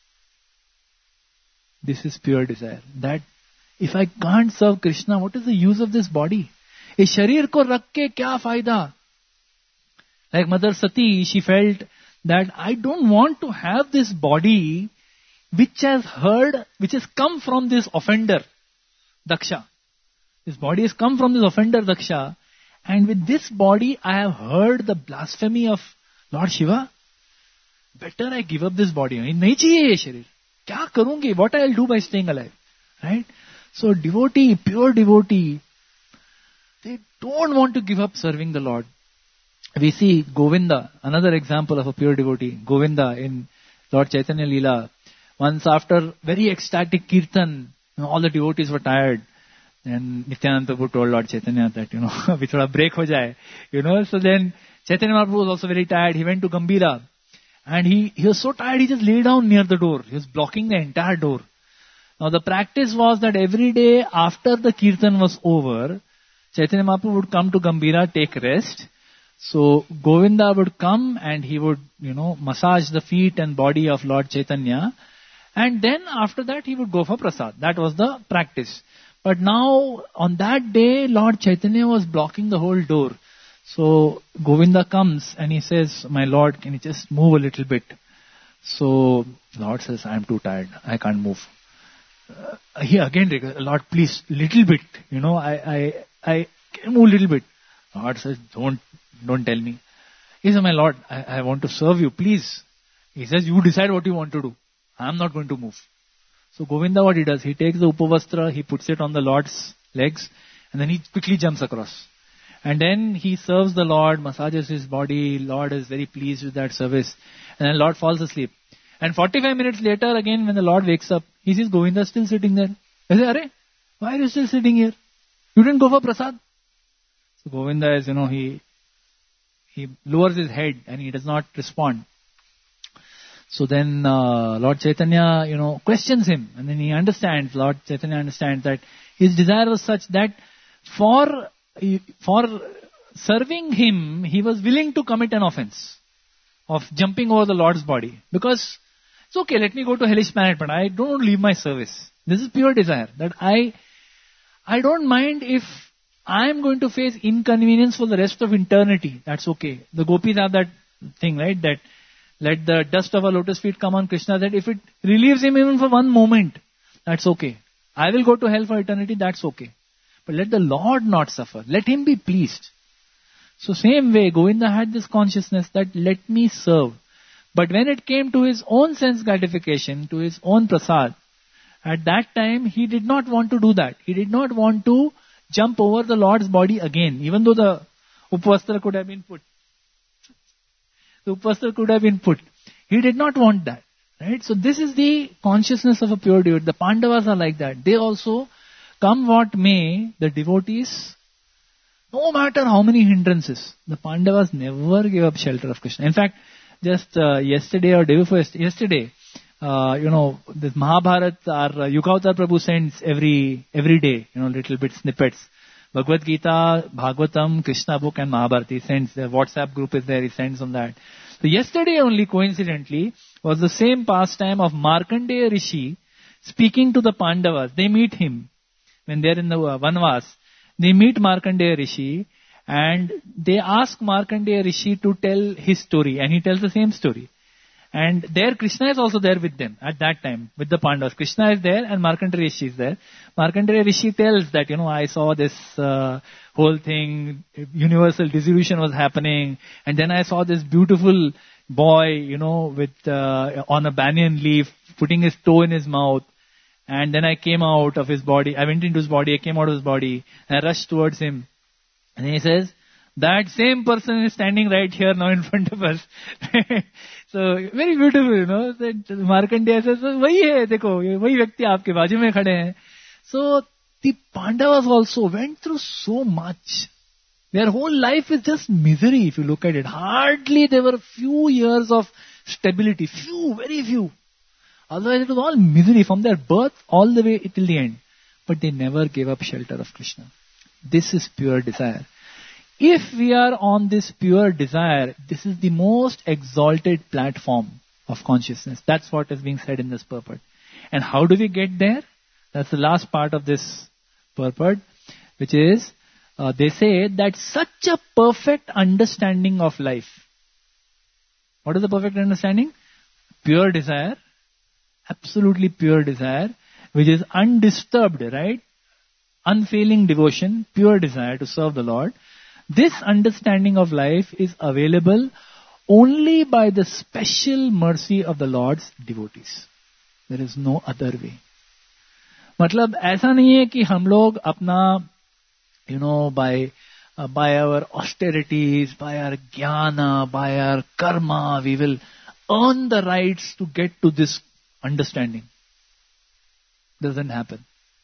This is pure desire. That if I can't serve Krishna, what is the use of this body? इस शरीर को रख के क्या फायदा? Like Mother Sati, she felt that I don't want to have this body which has come from this offender, Daksha. This body has come from this offender, Daksha. And with this body, I have heard the blasphemy of Lord Shiva. Better I give up this body. नहीं चाहिए ये शरीर. क्या करूंगी? What I'll do by staying alive? Right? So devotee, pure devotee, they don't want to give up serving the Lord. We see Govinda, another example of a pure devotee. Govinda in Lord Chaitanya Leela. Once after very ecstatic kirtan, all the devotees were tired. And Nityananda Prabhu told Lord Chaitanya that, we thoda break ho jaye. So then Chaitanya Mahaprabhu was also very tired. He went to Gambhira. And he was so tired, he just lay down near the door. He was blocking the entire door. Now the practice was that every day after the kirtan was over, Chaitanya Mahaprabhu would come to Gambhira, take rest. So Govinda would come and he would, massage the feet and body of Lord Chaitanya. And then after that he would go for prasad. That was the practice. But now on that day, Lord Chaitanya was blocking the whole door. So Govinda comes and he says, my Lord, can you just move a little bit? So Lord says, I am too tired. I can't move. He again, Lord, please, little bit. I can move a little bit. Lord says, don't tell me. He says, my Lord, I want to serve you, please. He says, you decide what you want to do. I am not going to move. So Govinda, what he does, he takes the upavastra, he puts it on the Lord's legs, and then he quickly jumps across. And then he serves the Lord, massages his body. Lord is very pleased with that service. And then Lord falls asleep. And 45 minutes later, again, when the Lord wakes up, he sees Govinda still sitting there. He says, Arey, why are you still sitting here? You didn't go for prasad. So Govinda is, he lowers his head and he does not respond. So then Lord Chaitanya, questions him. And then he understands, Lord Chaitanya understands that his desire was such that for serving him, he was willing to commit an offense of jumping over the Lord's body. Because it's okay, let me go to hellish planet, but I don't want to leave my service. This is pure desire. That I don't mind if I am going to face inconvenience for the rest of eternity. That's okay. The gopis have that thing, right? That let the dust of our lotus feet come on Krishna. That if it relieves him even for one moment, that's okay. I will go to hell for eternity, that's okay. But let the Lord not suffer. Let him be pleased. So same way, Govinda had this consciousness that let me serve. But when it came to his own sense gratification, to his own prasad, at that time he did not want to do that. He did not want to jump over the Lord's body again, even though the upvastra could have been put. The upvastra could have been put. He did not want that. Right? So this is the consciousness of a pure devotee. The Pandavas are like that. They also, come what may, the devotees, no matter how many hindrances, the Pandavas never gave up shelter of Krishna. In fact, just yesterday or day before yesterday, this Mahabharata, our Yugavatar Prabhu sends every day, little bit snippets. Bhagavad Gita, Bhagavatam, Krishna book and Mahabharata. He sends, the WhatsApp group is there, he sends on that. So yesterday only, coincidentally, was the same pastime of Markandeya Rishi speaking to the Pandavas. They meet him when they are in the Vanvas. They meet Markandeya Rishi and they ask Markandeya Rishi to tell his story, and he tells the same story. And there Krishna is also there with them at that time, with the Pandavas. Krishna is there and Markandeya Rishi is there. Markandeya Rishi tells that, I saw this whole thing, universal dissolution was happening, and then I saw this beautiful boy, with on a banyan leaf, putting his toe in his mouth, and then I came out of his body, I went into his body, I came out of his body, and I rushed towards him. And he says, that same person is standing right here now in front of us. So, very beautiful, that Markandeya says, wahi hai, dekho, wahi vyakti aapke baaju mein khade hain. So, the Pandavas also went through so much. Their whole life is just misery if you look at it. Hardly there were few years of stability. Few, very few. Otherwise it was all misery from their birth all the way till the end. But they never gave up shelter of Krishna. This is pure desire. If we are on this pure desire, this is the most exalted platform of consciousness. That's what is being said in this purport. And how do we get there? That's the last part of this purport, which is, they say that such a perfect understanding of life. What is the perfect understanding? Pure desire, absolutely pure desire, which is undisturbed, right? Unfailing devotion, pure desire to serve the Lord. This understanding of life is available only by the special mercy of the Lord's devotees. There is no other way. मतलब ऐसा नहीं है कि हम लोग अपना, by our austerities, by our jnana, by our karma, we will earn the rights to get to this understanding. Doesn't happen.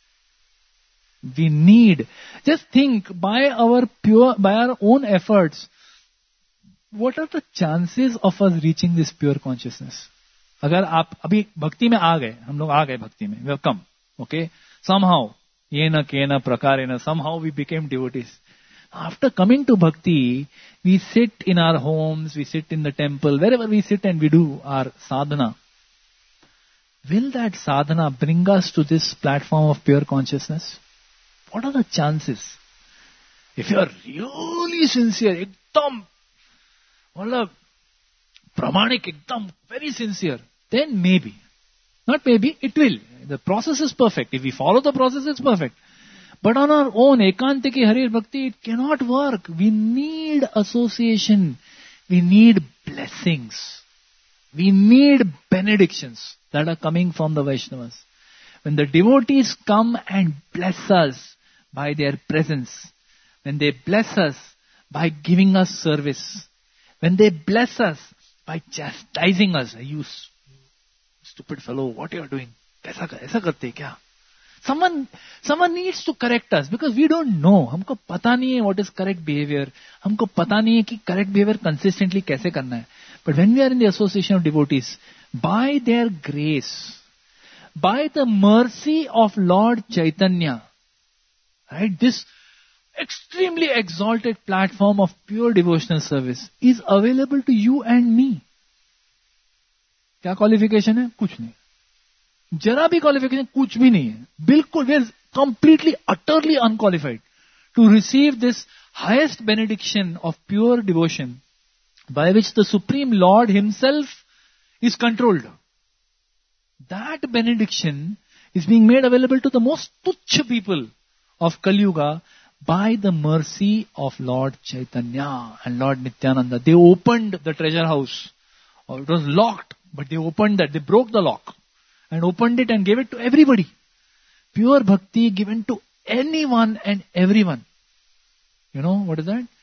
We need, just think, by our own efforts, what are the chances of us reaching this pure consciousness? अगर आप अभी भक्ति में आ गए, हम लोग आ गए भक्ति में, we have come, okay? Somehow, yena kena prakarena, somehow we became devotees. After coming to bhakti, we sit in our homes, we sit in the temple, wherever we sit and we do our sadhana. Will that sadhana bring us to this platform of pure consciousness? What are the chances? If you are really sincere, ekdam, pramanik, ekdam, very sincere, then maybe. Not maybe, it will. The process is perfect. If we follow the process, it's perfect. But on our own, ekantiki harir bhakti, it cannot work. We need association. We need blessings. We need benedictions that are coming from the Vaishnavas. When the devotees come and bless us by their presence, when they bless us by giving us service, when they bless us by chastising us, you stupid fellow, what you are doing? Aisa karte kya? Someone needs to correct us because we don't know. हमको पता नहीं है what is correct behavior. हमको पता नहीं है कि correct behavior consistently कैसे करना है. But when we are in the association of devotees, by their grace, by the mercy of Lord Chaitanya, right, this extremely exalted platform of pure devotional service is available to you and me. क्या qualification है? कुछ नहीं. जरा भी qualification कुछ भी नहीं है. बिल्कुल, we are completely, utterly unqualified to receive this highest benediction of pure devotion by which the Supreme Lord Himself is controlled. That benediction is being made available to the most tuchha people of Kali Yuga by the mercy of Lord Chaitanya and Lord Nityananda. They opened the treasure house. Or it was locked, but they opened that. They broke the lock and opened it and gave it to everybody. Pure bhakti given to anyone and everyone. You know, what is that?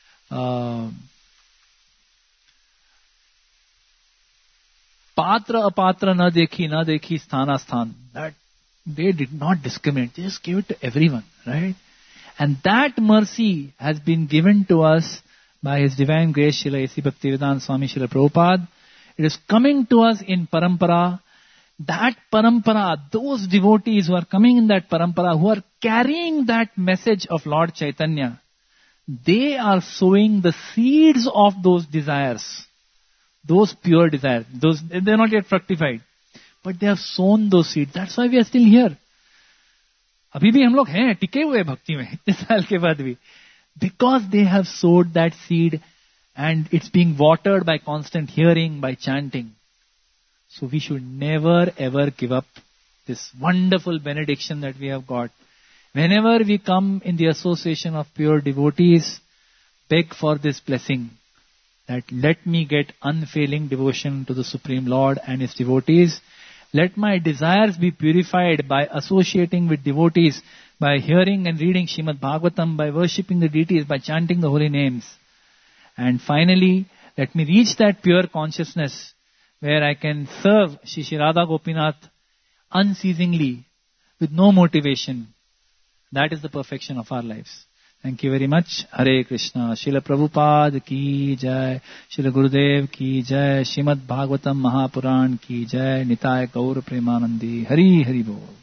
Patra apatra na dekhi sthana sthan. That they did not discriminate. They just gave it to everyone, right? And that mercy has been given to us by His Divine Grace, Srila A.C. Bhaktivedanta Swami Srila Prabhupada. It is coming to us in parampara. That parampara, those devotees who are coming in that parampara, who are carrying that message of Lord Chaitanya, they are sowing the seeds of those desires. Those pure desires. They're not yet fructified. But they have sown those seeds. That's why we are still here. अभी भी हम लोग हैं, टिके हुए भक्ति में, इतने साल के बाद भी. Because they have sowed that seed and it's being watered by constant hearing, by chanting. So we should never ever give up this wonderful benediction that we have got. Whenever we come in the association of pure devotees, beg for this blessing, that let me get unfailing devotion to the Supreme Lord and His devotees. Let my desires be purified by associating with devotees, by hearing and reading Srimad Bhagavatam, by worshipping the deities, by chanting the holy names. And finally, let me reach that pure consciousness where I can serve Shri Shri Radha Gopinath unceasingly with no motivation. That is the perfection of our lives. Thank you very much. Hare Krishna. Srila Prabhupada ki jai. Srila Gurudev ki jai. Srimad Bhagavatam Mahapuran ki jai. Nitai Gaur Premanandi. Hari Hari Bol.